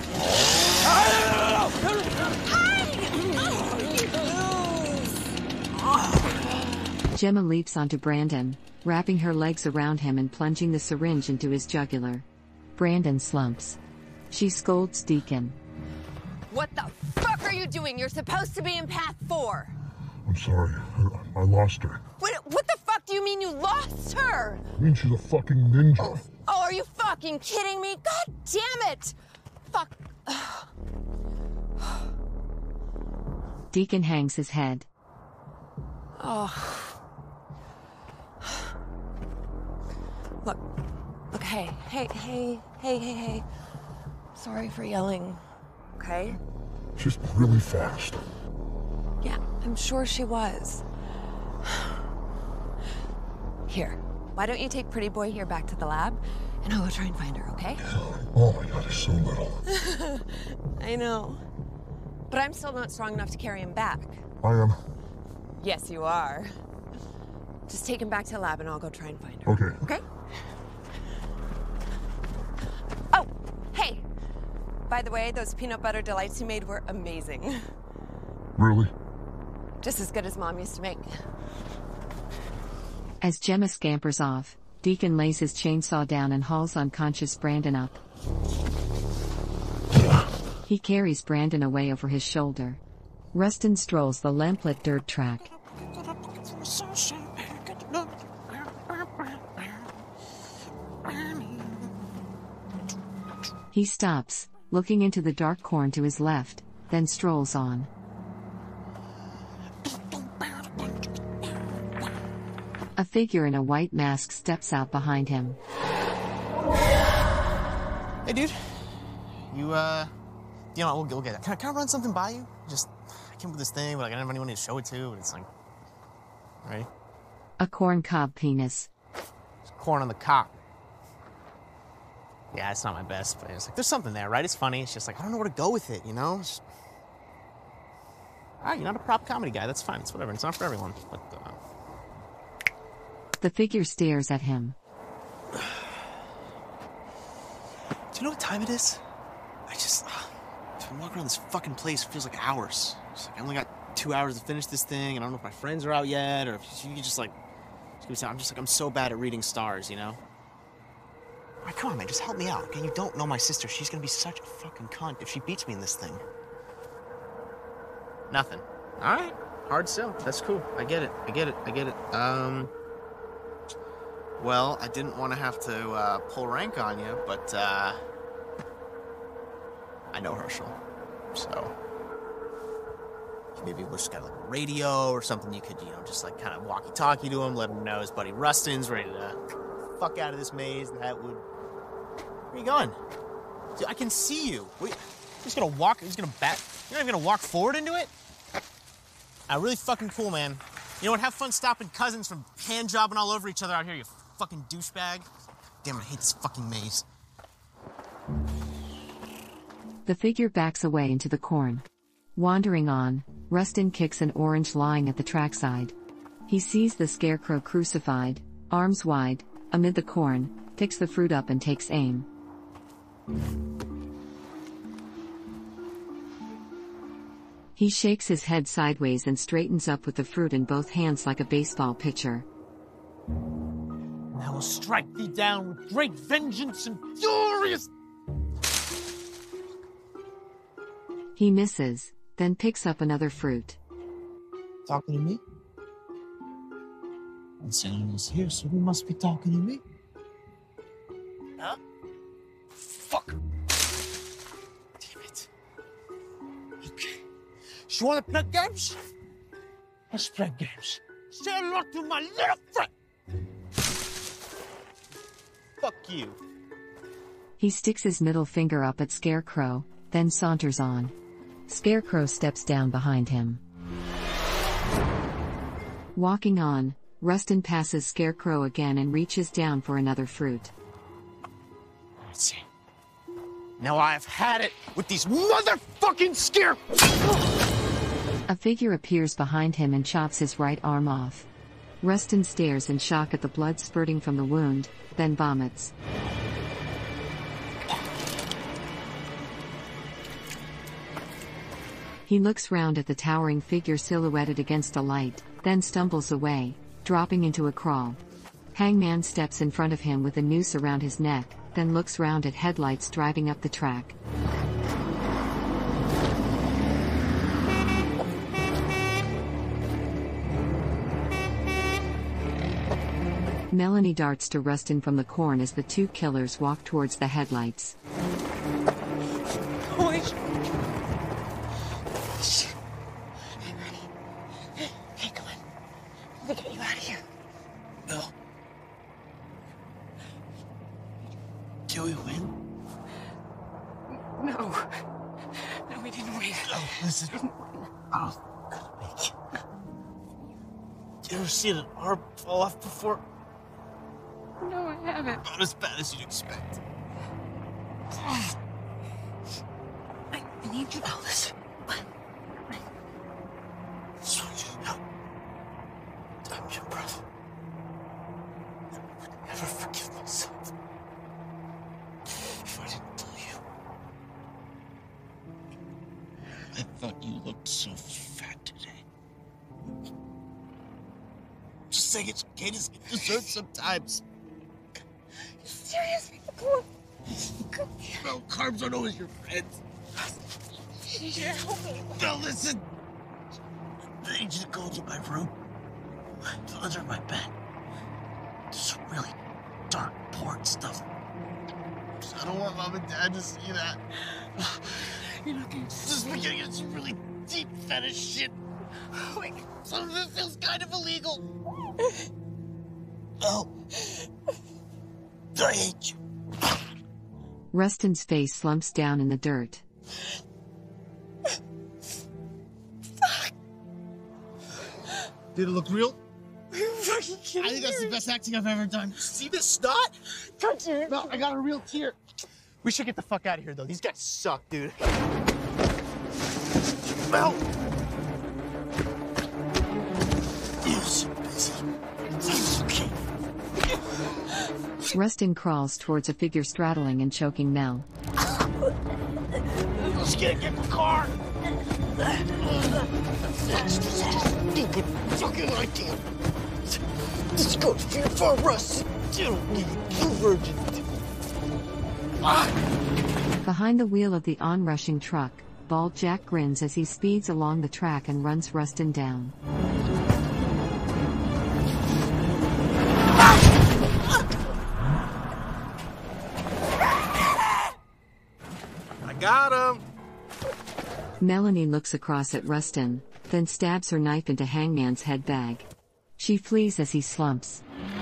Gemma leaps onto Brandon, wrapping her legs around him and plunging the syringe into his jugular. Brandon slumps. She scolds Deacon. What the fuck are you doing? You're supposed to be in path four. I'm sorry. I, I lost her. What, what the fuck do you mean you lost her? I mean, she's a fucking ninja. Oh, are you fucking kidding me? God damn it! Fuck. Deacon hangs his head. Oh. Look. Look, hey, hey, hey, hey, hey, hey. Sorry for yelling, okay? She's really fast. Yeah, I'm sure she was. Here, why don't you take Pretty Boy here back to the lab, and I'll go try and find her, okay? Oh my god, he's so little. I know. But I'm still not strong enough to carry him back. I am. Yes, you are. Just take him back to the lab and I'll go try and find her. Okay. Okay? Oh, hey. By the way, those peanut butter delights you made were amazing. Really? Just as good as Mom used to make. As Gemma scampers off, Deacon lays his chainsaw down and hauls unconscious Brandon up. He carries Brandon away over his shoulder. Rustin strolls the lamplit dirt track. He stops, looking into the dark corn to his left, then strolls on. A figure in a white mask steps out behind him. Hey, dude. You, uh... You know, we'll, we'll get it. Can I, can I run something by you? Just, I came with this thing, but like, I don't have anyone to show it to, and it's like... Ready? A corn cob penis. There's corn on the cob. Yeah, it's not my best, but it's like, there's something there, right? It's funny. It's just like, I don't know where to go with it, you know? Just... Ah, you're not a prop comedy guy. That's fine. It's whatever. It's not for everyone. But, uh... The figure stares at him. Do you know what time it is? I just... Uh, I've been walking around this fucking place. It feels like hours. It's like I only got two hours to finish this thing, and I don't know if my friends are out yet, or if you just, like... I'm just like, I'm so bad at reading stars, you know? All right, come on, man. Just help me out, okay? You don't know my sister. She's gonna be such a fucking cunt if she beats me in this thing. Nothing. All right. Hard sell. That's cool. I get it. I get it. I get it. Um... Well, I didn't want to have to uh, pull rank on you, but uh, I know Herschel, so maybe we'll just got like a radio or something. You could, you know, just like kind of walkie-talkie to him, let him know his buddy Rustin's ready to fuck out of this maze. That would. Where are you going? Dude, I can see you. Wait, you're just gonna walk. You're just gonna back. You're not even gonna walk forward into it. Uh, really fucking cool, man. You know what? Have fun stopping cousins from hand jobbing all over each other out here, you fucking douchebag. Damn it, I hate this fucking maze. The figure backs away into the corn. Wandering on, Rustin kicks an orange lying at the trackside. He sees the scarecrow crucified, arms wide, amid the corn, picks the fruit up and takes aim. He shakes his head sideways and straightens up with the fruit in both hands like a baseball pitcher. I will strike thee down with great vengeance and furious... He misses, then picks up another fruit. Talking to me? And Santa is here, so we must be talking to me. Huh? Fuck. Damn it. Okay. You wanna play games? Let's play games. Say hello to my little friend! Fuck you. He sticks his middle finger up at Scarecrow, then saunters on. Scarecrow steps down behind him. Walking on, Rustin passes Scarecrow again and reaches down for another fruit. Let's see. Now I've had it with these motherfucking scare... A figure appears behind him and chops his right arm off. Rustin stares in shock at the blood spurting from the wound, then vomits. He looks round at the towering figure silhouetted against a light, then stumbles away, dropping into a crawl. Hangman steps in front of him with a noose around his neck, then looks round at headlights driving up the track. Melanie darts to Rustin from the corn as the two killers walk towards the headlights. Wait. Hey, Manny. Hey, hey, come on. Let me get you out of here. Bill. Did we win? No. No, we didn't win. Oh, listen. Oh, gonna make it. You ever seen an arm fall off before? No, I haven't. Not as bad as you'd expect. I, I need you to listen. So you know, I'm your brother. I would never forgive myself if I didn't tell you. thought you looked so fat today. Just saying it's okay to skip dessert sometimes. You serious? Come on. No, carbs aren't always your friends. Yeah, okay. No, listen. I need you to go into my room. Under my bed. There's some really dark porn stuff. I don't want Mom and Dad to see that. You know, this is beginning of some really deep fetish shit. Like, some of it feels kind of illegal. Oh. I hate you. Rustin's face slumps down in the dirt. Did it look real? Are you fucking kidding me? I think that's the best acting I've ever done. See this snot? Touch it. No, I got a real tear. We should get the fuck out of here, though. These guys suck, dude. Mel! You're so busy. It's okay. Rustin crawls towards a figure straddling and choking Mel. Let's get, get in the car. That's just a stupid fucking idea. Let's go fear for Russ. You don't need two virgins. Ah. Behind the wheel of the onrushing truck, Bald Jack grins as he speeds along the track and runs Rustin down. I got him. Melanie looks across at Rustin, then stabs her knife into Hangman's head bag. She flees as he slumps.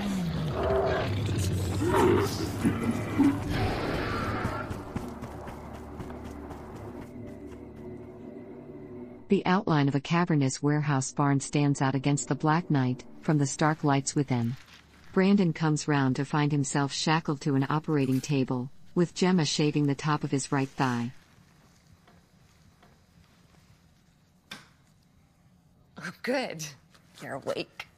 The outline of a cavernous warehouse barn stands out against the black night, from the stark lights within. Brandon comes round to find himself shackled to an operating table, with Gemma shaving the top of his right thigh. Oh, good. You're awake.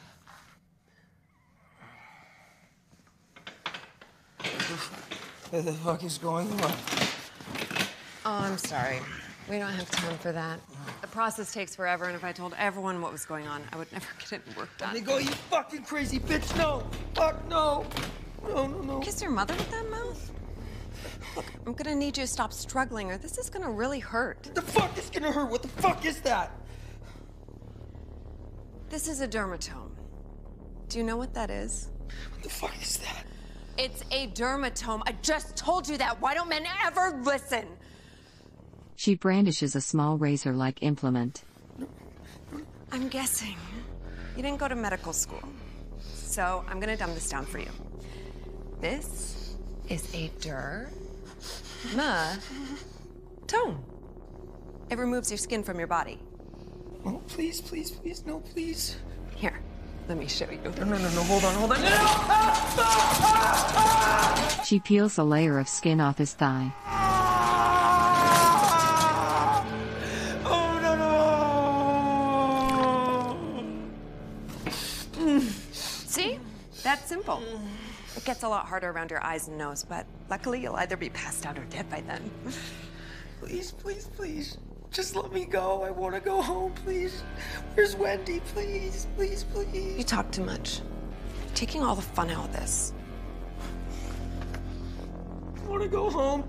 What the fuck is going on? Oh, I'm sorry. We don't have time for that. The process takes forever, and if I told everyone what was going on, I would never get any work done. Let me go, you fucking crazy bitch! No! Fuck no! No, no, no. Kiss your mother with that mouth? Look, I'm gonna need you to stop struggling, or this is gonna really hurt. What the fuck is gonna hurt? What the fuck is that? This is a dermatome. Do you know what that is? What the fuck is that? It's a dermatome. I just told you that. Why don't men ever listen? She brandishes a small razor-like implement. I'm guessing you didn't go to medical school. So I'm gonna dumb this down for you. This is a dermatome. It removes your skin from your body. Oh, please, please, please, no, please. Here, let me show you. No, no, no, no, hold on, hold on. No! She peels a layer of skin off his thigh. Oh, no, no! See? That's simple. It gets a lot harder around your eyes and nose, but luckily you'll either be passed out or dead by then. Please, please, please. Just let me go. I want to go home, please. Where's Wendy? Please, please, please. You talk too much. You're taking all the fun out of this. I want to go home.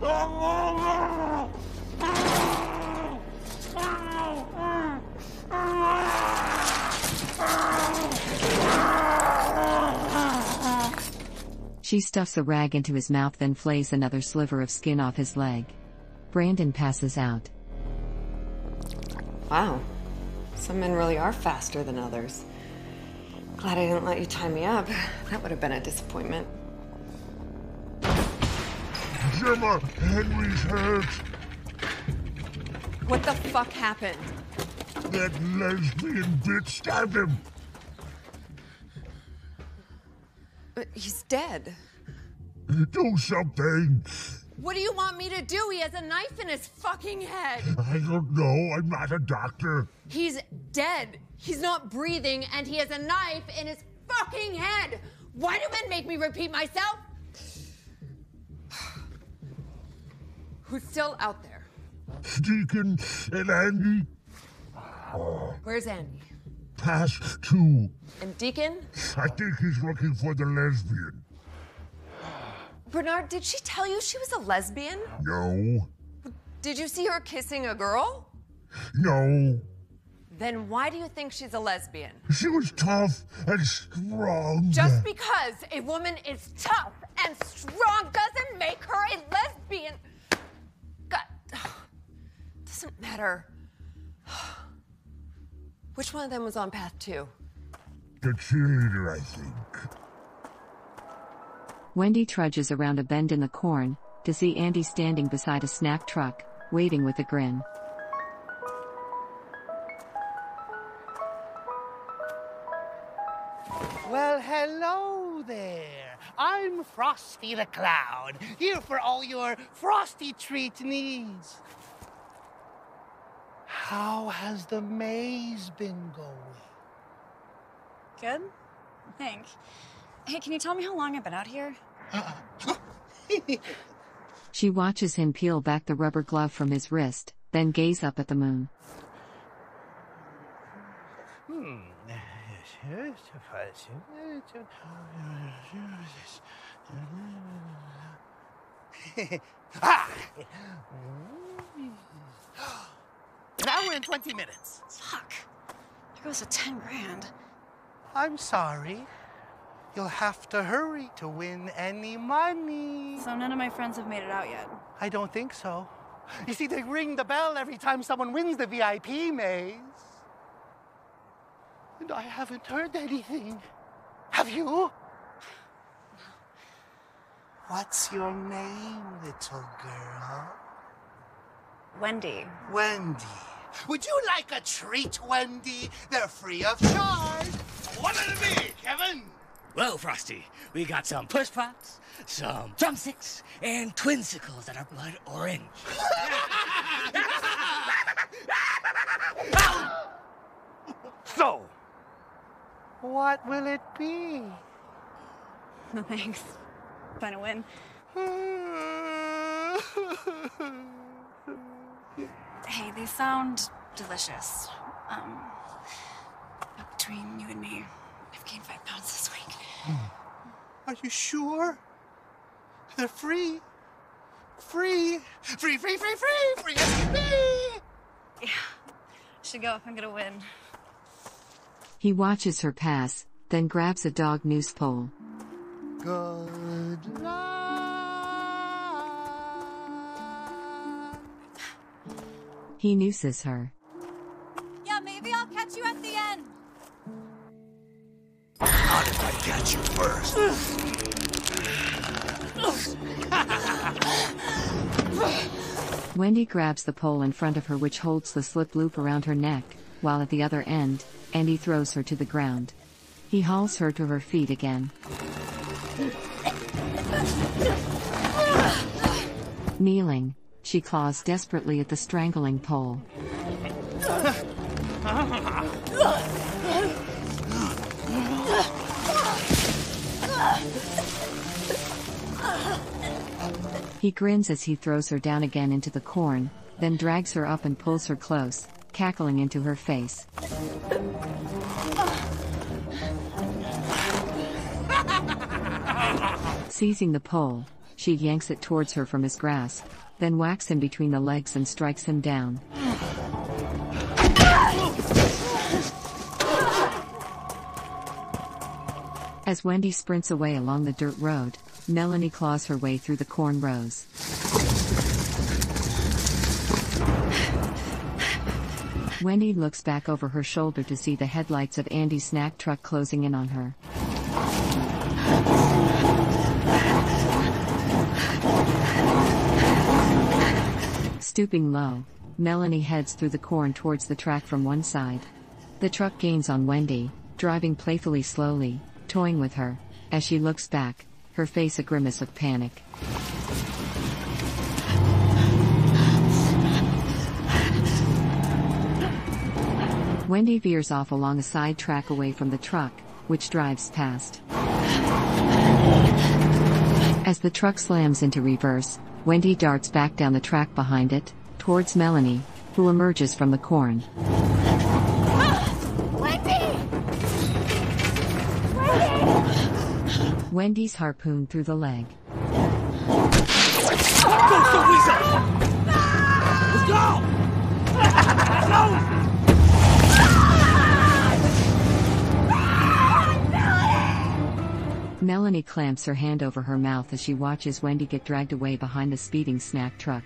She stuffs a rag into his mouth, then flays another sliver of skin off his leg. Brandon passes out. Wow. Some men really are faster than others. Glad I didn't let you tie me up. That would have been a disappointment. Gemma, Henry's hurt. What the fuck happened? That lesbian bitch stabbed him. But he's dead. Do something. What do you want me to do? He has a knife in his fucking head. I don't know. I'm not a doctor. He's dead. He's not breathing, and he has a knife in his fucking head. Why do men make me repeat myself? Who's still out there? Deacon and Andy. Where's Andy? Pass two. And Deacon? I think he's looking for the lesbian. Bernard, did she tell you she was a lesbian? No. Did you see her kissing a girl? No. Then why do you think she's a lesbian? She was tough and strong. Just because a woman is tough and strong doesn't make her a lesbian. God, doesn't matter. Which one of them was on path two? The cheerleader, I think. Wendy trudges around a bend in the corn to see Andy standing beside a snack truck, waving with a grin. Well, hello there. I'm Frosty the Cloud, here for all your frosty treat needs. How has the maze been going? Good, I think. Hey, can you tell me how long I've been out here? Uh-uh. She watches him peel back the rubber glove from his wrist, then gaze up at the moon. Hmm. Ah! An hour and twenty minutes. Fuck. There goes a ten grand. I'm sorry. You'll have to hurry to win any money. So none of my friends have made it out yet? I don't think so. You see, they ring the bell every time someone wins the V I P maze. And I haven't heard anything. Have you? What's your name, little girl? Wendy. Wendy. Would you like a treat, Wendy? They're free of charge. What did it be, Kevin? Well, Frosty, we got some push pops, some drumsticks, and twinsicles that are blood orange. So, what will it be? No thanks. Trying to win. Hey, they sound delicious. Um, between you and me, I've gained five pounds this week. Are you sure? They're free. Free. Free, free, free, free. Free as can be. Yeah. Should go if I'm gonna win. He watches her pass, then grabs a dog noose pole. Good luck. He nooses her. Yeah, maybe I'll catch you at the end. Not if I catch you first. Wendy grabs the pole in front of her, which holds the slip loop around her neck, while at the other end, Andy throws her to the ground. He hauls her to her feet again. Kneeling, she claws desperately at the strangling pole. He grins as he throws her down again into the corn, then drags her up and pulls her close, cackling into her face. Seizing the pole, she yanks it towards her from his grasp, then whacks him between the legs and strikes him down. As Wendy sprints away along the dirt road, Melanie claws her way through the corn rows. Wendy looks back over her shoulder to see the headlights of Andy's snack truck closing in on her. Stooping low, Melanie heads through the corn towards the track from one side. The truck gains on Wendy, driving playfully slowly, toying with her. As she looks back, her face a grimace of panic. Wendy veers off along a side track away from the truck, which drives past. As the truck slams into reverse, Wendy darts back down the track behind it, towards Melanie, who emerges from the corn. Wendy! Wendy! Wendy's harpoon through the leg. Go, so Lisa! Let's go! Let's go! Melanie clamps her hand over her mouth as she watches Wendy get dragged away behind the speeding snack truck.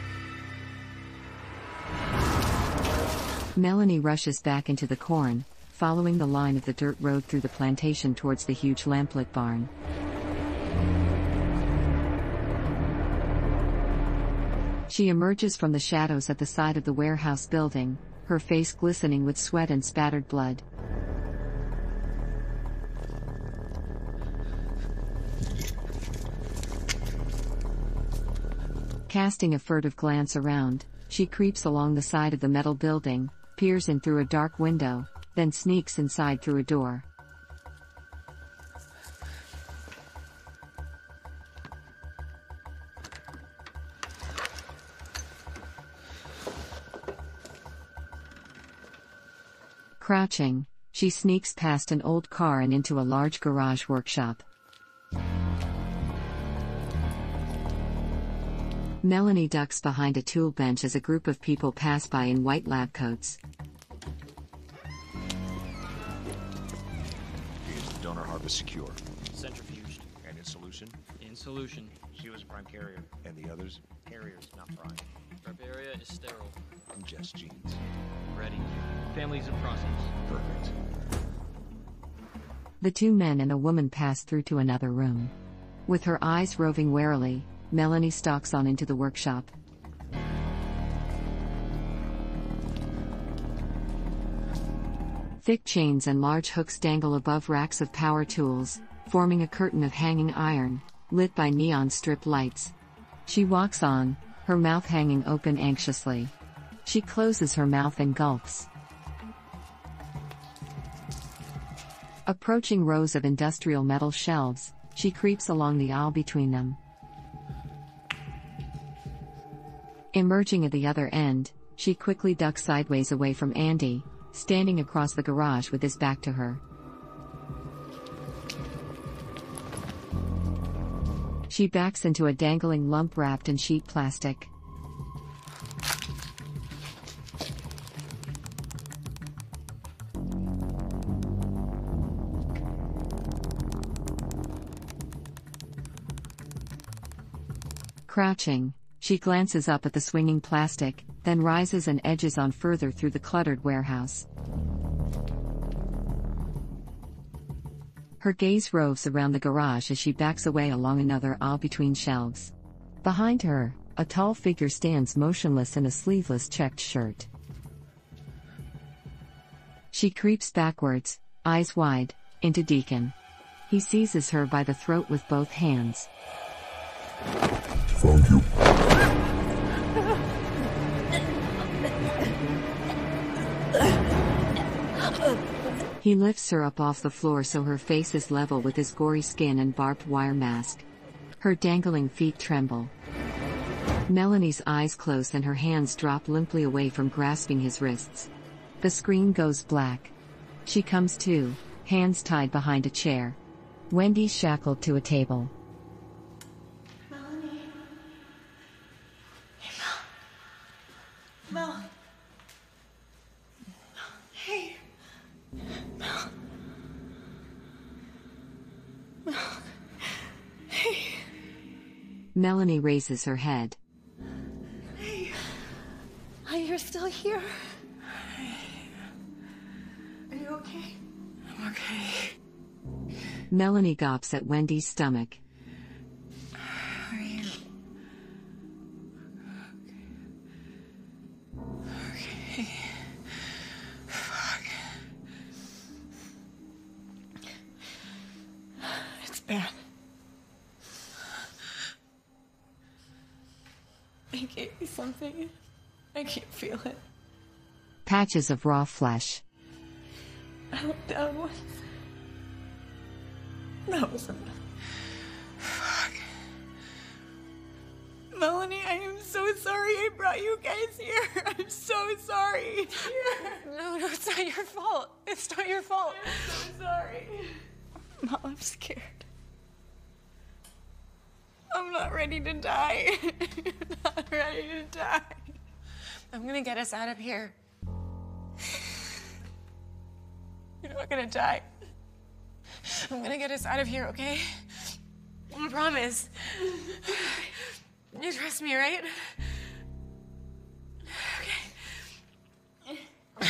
Melanie rushes back into the corn, following the line of the dirt road through the plantation towards the huge lamplit barn. She emerges from the shadows at the side of the warehouse building, her face glistening with sweat and spattered blood. Casting a furtive glance around, she creeps along the side of the metal building, peers in through a dark window, then sneaks inside through a door. Crouching, she sneaks past an old car and into a large garage workshop. Melanie ducks behind a tool bench as a group of people pass by in white lab coats. Is the donor harvest secure? Centrifuged. And in solution? In solution. She was a prime carrier. And the others? Carriers, not prime. Barbaria is sterile. Ingest genes. Ready. Families in process. Perfect. The two men and a woman pass through to another room. With her eyes roving warily, Melanie stalks on into the workshop. Thick chains and large hooks dangle above racks of power tools, forming a curtain of hanging iron, lit by neon strip lights. She walks on, her mouth hanging open anxiously. She closes her mouth and gulps. Approaching rows of industrial metal shelves, she creeps along the aisle between them. Emerging at the other end, she quickly ducks sideways away from Andy, standing across the garage with his back to her. She backs into a dangling lump wrapped in sheet plastic. Crouching, she glances up at the swinging plastic, then rises and edges on further through the cluttered warehouse. Her gaze roves around the garage as she backs away along another aisle between shelves. Behind her, a tall figure stands motionless in a sleeveless checked shirt. She creeps backwards, eyes wide, into Deacon. He seizes her by the throat with both hands. Thank you. He lifts her up off the floor so her face is level with his gory skin and barbed wire mask. Her dangling feet tremble. Melanie's eyes close and her hands drop limply away from grasping his wrists. The screen goes black. She comes to, hands tied behind a chair. Wendy's shackled to a table. Melanie. Hey, Mel. Mel. Hey. Mel. Mel. Hey. Melanie raises her head. Hey. Oh, you're still here? Are you okay? I'm okay. Melanie gawps at Wendy's stomach. Are you... Okay. Fuck. It's bad. I gave you something. I can't feel it. Patches of raw flesh. I looked down once. That was enough. Fuck. Melanie, I am so sorry I brought you guys here. I'm so sorry. No, no, it's not your fault. It's not your fault. I'm so sorry. Mom, I'm scared. I'm not ready to die. I'm not ready to die. I'm gonna get us out of here. You're not gonna die. I'm gonna get us out of here, okay? I promise. You trust me, right? Okay.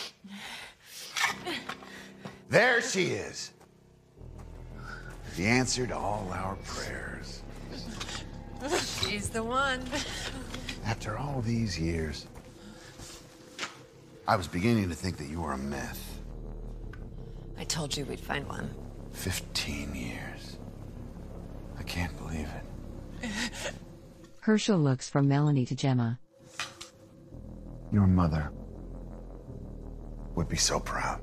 There she is. The answer to all our prayers. She's the one. After all these years, I was beginning to think that you were a myth. I told you we'd find one. Fifteen years. I can't believe it. Herschel looks from Melanie to Gemma. Your mother would be so proud.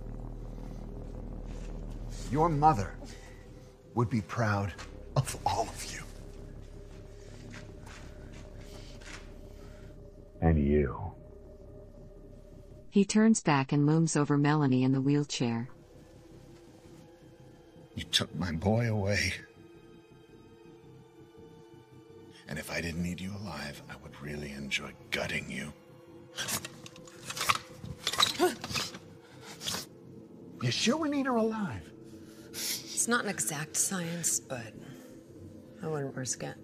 Your mother would be proud of all of you. And you. He turns back and looms over Melanie in the wheelchair. You took my boy away. And if I didn't need you alive, I would really enjoy gutting you. You sure we need her alive? It's not an exact science, but I wouldn't risk it.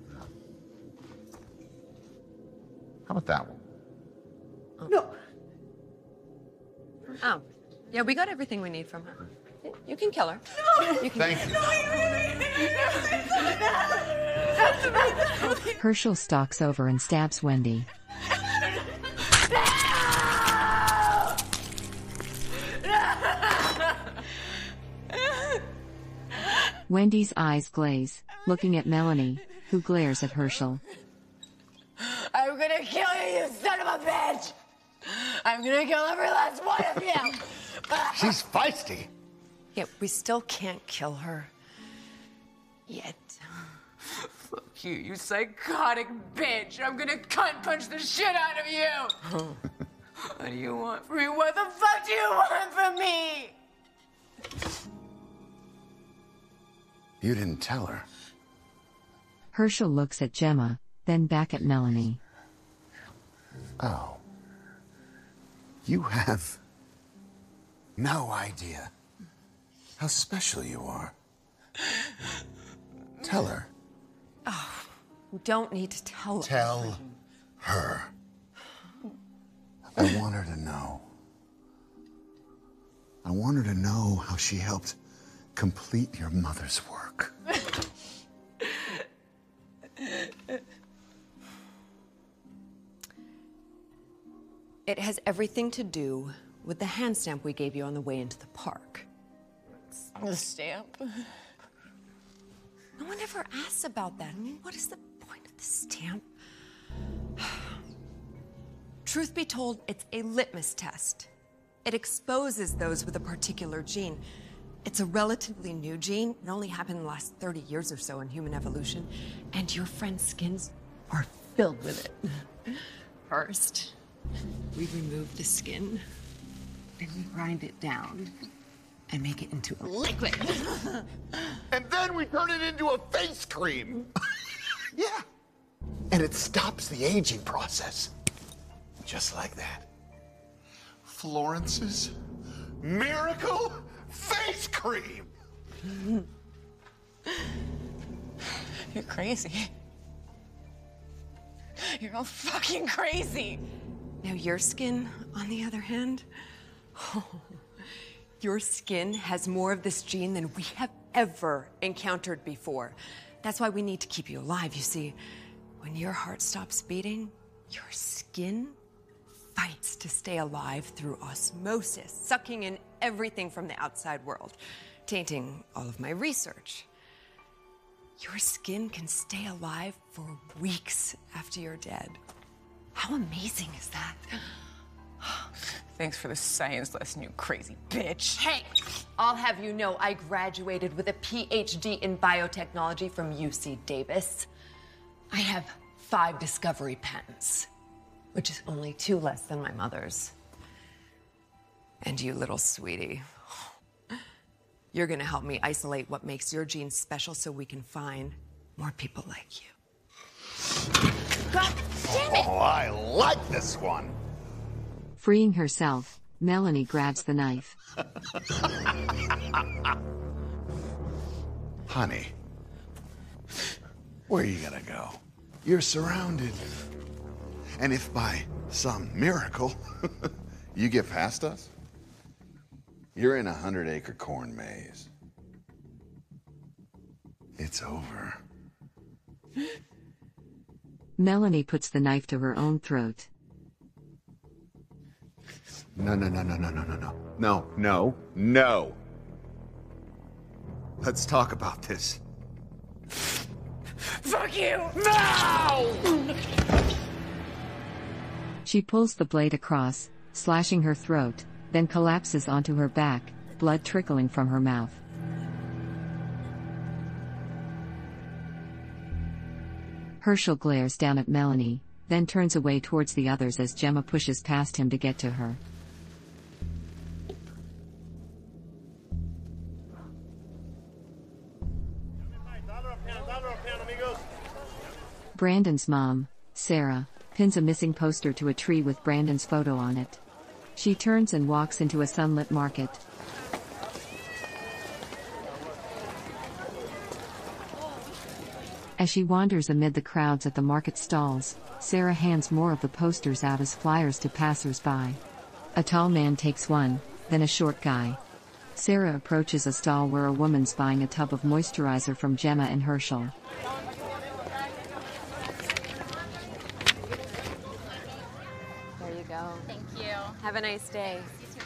How about that one? Oh. No. Oh. Yeah, we got everything we need from her. You can kill her. No! You can Thank you. Herschel stalks over and stabs Wendy. Wendy's eyes glaze, looking at Melanie, who glares at Herschel. I'm gonna kill you, you son of a bitch! I'm gonna kill every last one of you! She's feisty. Yeah, we still can't kill her. Yet. Fuck you, you psychotic bitch. I'm gonna cunt punch the shit out of you. What do you want from me? What the fuck do you want from me? You didn't tell her. Herschel looks at Gemma, then back at Melanie. Oh. You have no idea how special you are. Tell her. Oh, we don't need to tell her. Tell her. I want her to know. I want her to know how she helped complete your mother's work. It has everything to do with the hand stamp we gave you on the way into the park. The stamp? No one ever asks about that. I mean, what is the point of the stamp? Truth be told, it's a litmus test. It exposes those with a particular gene. It's a relatively new gene. It only happened in the last thirty years or so in human evolution. And your friend's skins are filled with it. First, we remove the skin, then we grind it down and make it into a liquid. And then we turn it into a face cream. Yeah. And it stops the aging process. Just like that. Florence's miracle face cream. You're crazy. You're all fucking crazy. Now your skin, on the other hand, oh, your skin has more of this gene than we have ever encountered before. That's why we need to keep you alive, you see. When your heart stops beating, your skin fights to stay alive through osmosis, sucking in everything from the outside world, tainting all of my research. Your skin can stay alive for weeks after you're dead. How amazing is that? Thanks for the science lesson, you crazy bitch. Hey, I'll have you know I graduated with a P H D in biotechnology from U C Davis. I have five Discovery pens, which is only two less than my mother's. And you little sweetie, you're gonna help me isolate what makes your genes special so we can find more people like you. God damn it! Oh, I like this one. Freeing herself, Melanie grabs the knife. Honey, where are you gonna go? You're surrounded. And if by some miracle you get past us, you're in a hundred acre corn maze. It's over. Melanie puts the knife to her own throat. No, no, no, no, no, no, no, no. No, no, no. Let's talk about this. Fuck you! No! She pulls the blade across, slashing her throat, then collapses onto her back, blood trickling from her mouth. Herschel glares down at Melanie, then turns away towards the others as Gemma pushes past him to get to her. Brandon's mom, Sarah, pins a missing poster to a tree with Brandon's photo on it. She turns and walks into a sunlit market. As she wanders amid the crowds at the market stalls, Sarah hands more of the posters out as flyers to passers-by. A tall man takes one, then a short guy. Sarah approaches a stall where a woman's buying a tub of moisturizer from Gemma and Herschel. There you go. Thank you. Have a nice day.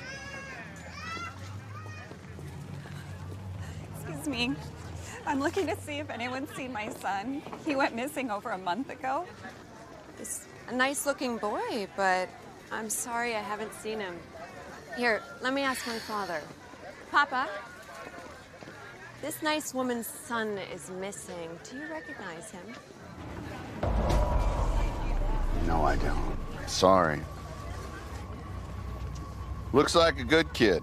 Excuse me. I'm looking to see if anyone's seen my son. He went missing over a month ago. He's a nice-looking boy, but I'm sorry I haven't seen him. Here, let me ask my father. Papa, this nice woman's son is missing. Do you recognize him? No, I don't. Sorry. Looks like a good kid.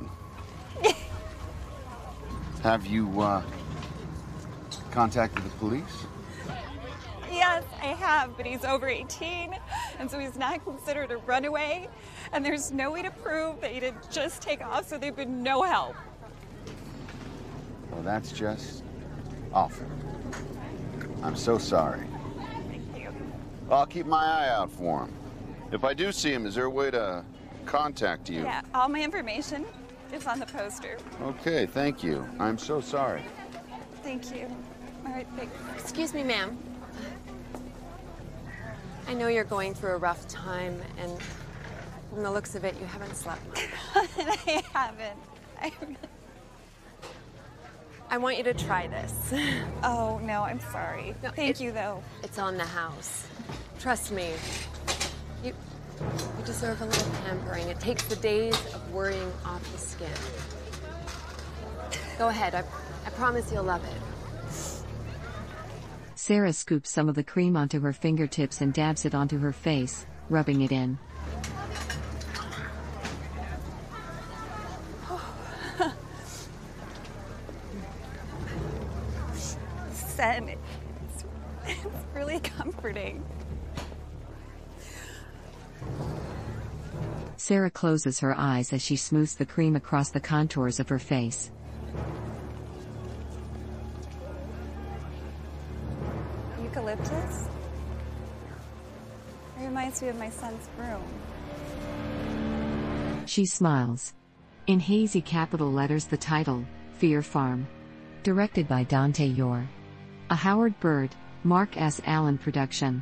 Have you, uh, contacted the police? Yes, I have, but he's over eighteen, and so he's not considered a runaway, and there's no way to prove that he didn't just take off, so they've been no help. Well, that's just awful. I'm so sorry. Thank you. I'll keep my eye out for him. If I do see him, is there a way to contact you? Yeah, all my information is on the poster. Okay, thank you. I'm so sorry. Thank you. All right, thanks. Excuse me, ma'am. I know you're going through a rough time, and from the looks of it, you haven't slept much. I haven't. I... I want you to try this. Oh, no, I'm sorry. No, Thank you, though. It's on the house. Trust me. You, you deserve a little pampering. It takes the days of worrying off the skin. Go ahead. I, I promise you'll love it. Sarah scoops some of the cream onto her fingertips and dabs it onto her face, rubbing it in. Sen, it's, it's really comforting. Sarah closes her eyes as she smooths the cream across the contours of her face. Eucalyptus? It reminds me of my son's room. She smiles. In hazy capital letters the title, Fear Farm. Directed by Dante Yor. A Howard Bird, Mark S. Allen production.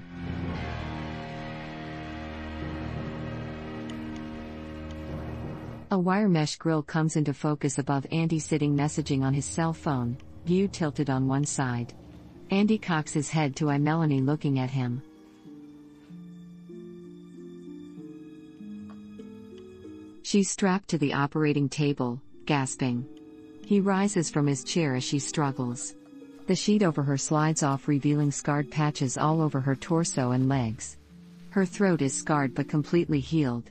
A wire mesh grill comes into focus above Andy sitting messaging on his cell phone, view tilted on one side. Andy cocks his head to eye Melanie looking at him. She's strapped to the operating table, gasping. He rises from his chair as she struggles. The sheet over her slides off, revealing scarred patches all over her torso and legs. Her throat is scarred but completely healed.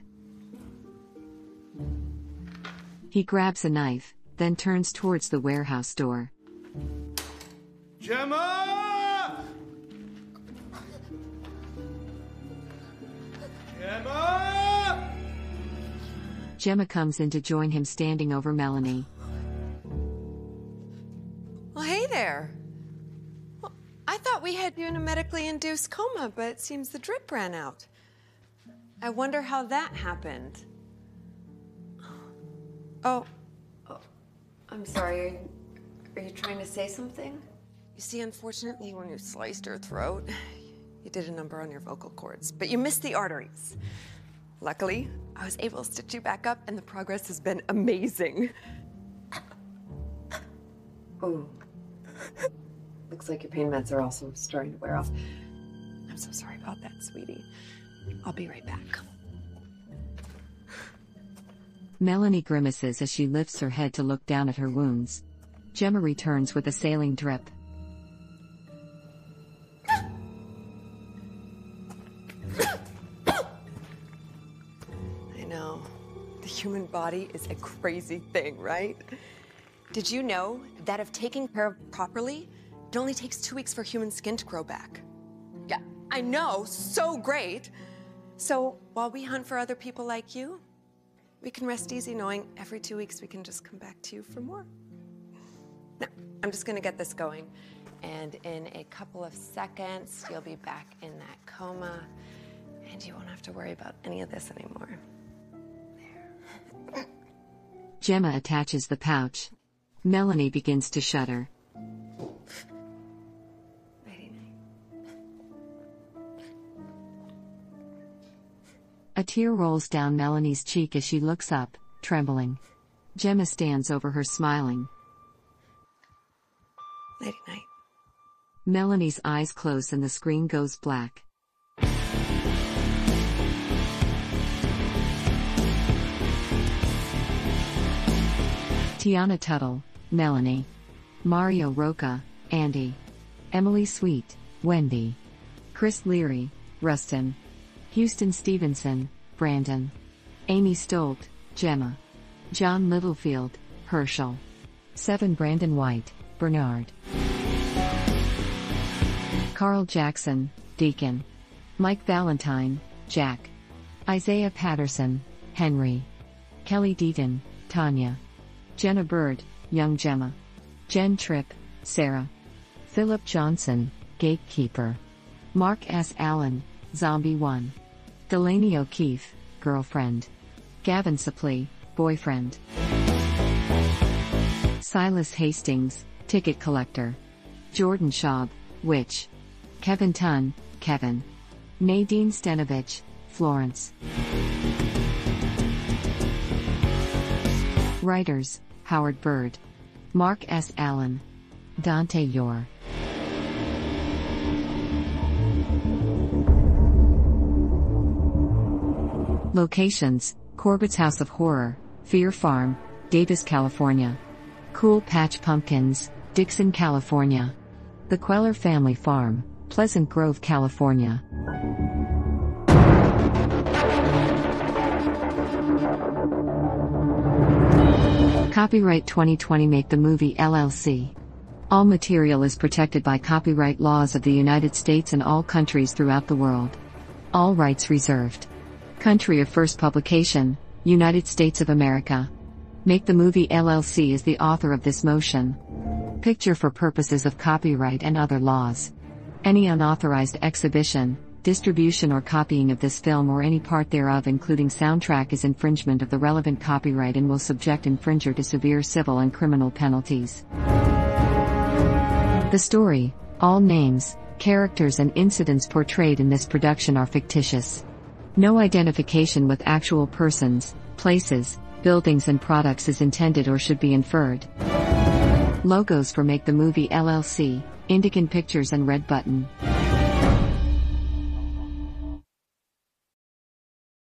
He grabs a knife, then turns towards the warehouse door. Gemma! Gemma! Gemma comes in to join him, standing over Melanie. Well, hey there. Well, I thought we had you in a medically induced coma, but it seems the drip ran out. I wonder how that happened. Oh. Oh, I'm sorry. Are you, are you trying to say something? You see, unfortunately, when you sliced her throat, you did a number on your vocal cords, but you missed the arteries. Luckily, I was able to stitch you back up, and the progress has been amazing. Oh. Looks like your pain meds are also starting to wear off. I'm so sorry about that, sweetie. I'll be right back. Melanie grimaces as she lifts her head to look down at her wounds. Gemma returns with a saline drip. I know. The human body is a crazy thing, right? Did you know that if taken care of properly, it only takes two weeks for human skin to grow back? Yeah, I know, so great. So while we hunt for other people like you, we can rest easy knowing every two weeks we can just come back to you for more. Now, I'm just gonna get this going. And in a couple of seconds, you'll be back in that coma, and you won't have to worry about any of this anymore. There. Gemma attaches the pouch. Melanie begins to shudder. A tear rolls down Melanie's cheek as she looks up, trembling. Gemma stands over her, smiling. Nighty night. Melanie's eyes close and the screen goes black. Tiana Tuttle, Melanie. Mario Roca, Andy. Emily Sweet, Wendy. Chris Leary, Rustin. Houston Stevenson, Brandon. Amy Stolt, Gemma. John Littlefield, Herschel. Seven Brandon White, Bernard. Carl Jackson, Deacon. Mike Valentine, Jack. Isaiah Patterson, Henry. Kelly Deaton, Tanya. Jenna Bird, Young Gemma. Jen Tripp, Sarah. Philip Johnson, Gatekeeper. Mark S. Allen, Zombie one. Delaney O'Keefe, Girlfriend. Gavin Sipley, Boyfriend. Silas Hastings, Ticket Collector. Jordan Schaub, Witch. Kevin Tunn, Kevin. Nadine Stenovich, Florence. Writers, Howard Bird. Mark S. Allen. Dante Yor. Locations: Corbett's House of Horror, Fear Farm, Davis, California. Cool Patch Pumpkins, Dixon, California. The Queller Family Farm, Pleasant Grove, California. Copyright twenty twenty Make the Movie L L C. All material is protected by copyright laws of the United States and all countries throughout the world. All rights reserved. Country of first publication, United States of America. Make the Movie L L C is the author of this motion picture for purposes of copyright and other laws. Any unauthorized exhibition, distribution or copying of this film or any part thereof including soundtrack is infringement of the relevant copyright and will subject infringer to severe civil and criminal penalties. The story, all names, characters and incidents portrayed in this production are fictitious. No identification with actual persons, places, buildings and products is intended or should be inferred. Logos for Make the Movie L L C, Indican Pictures and Red Button.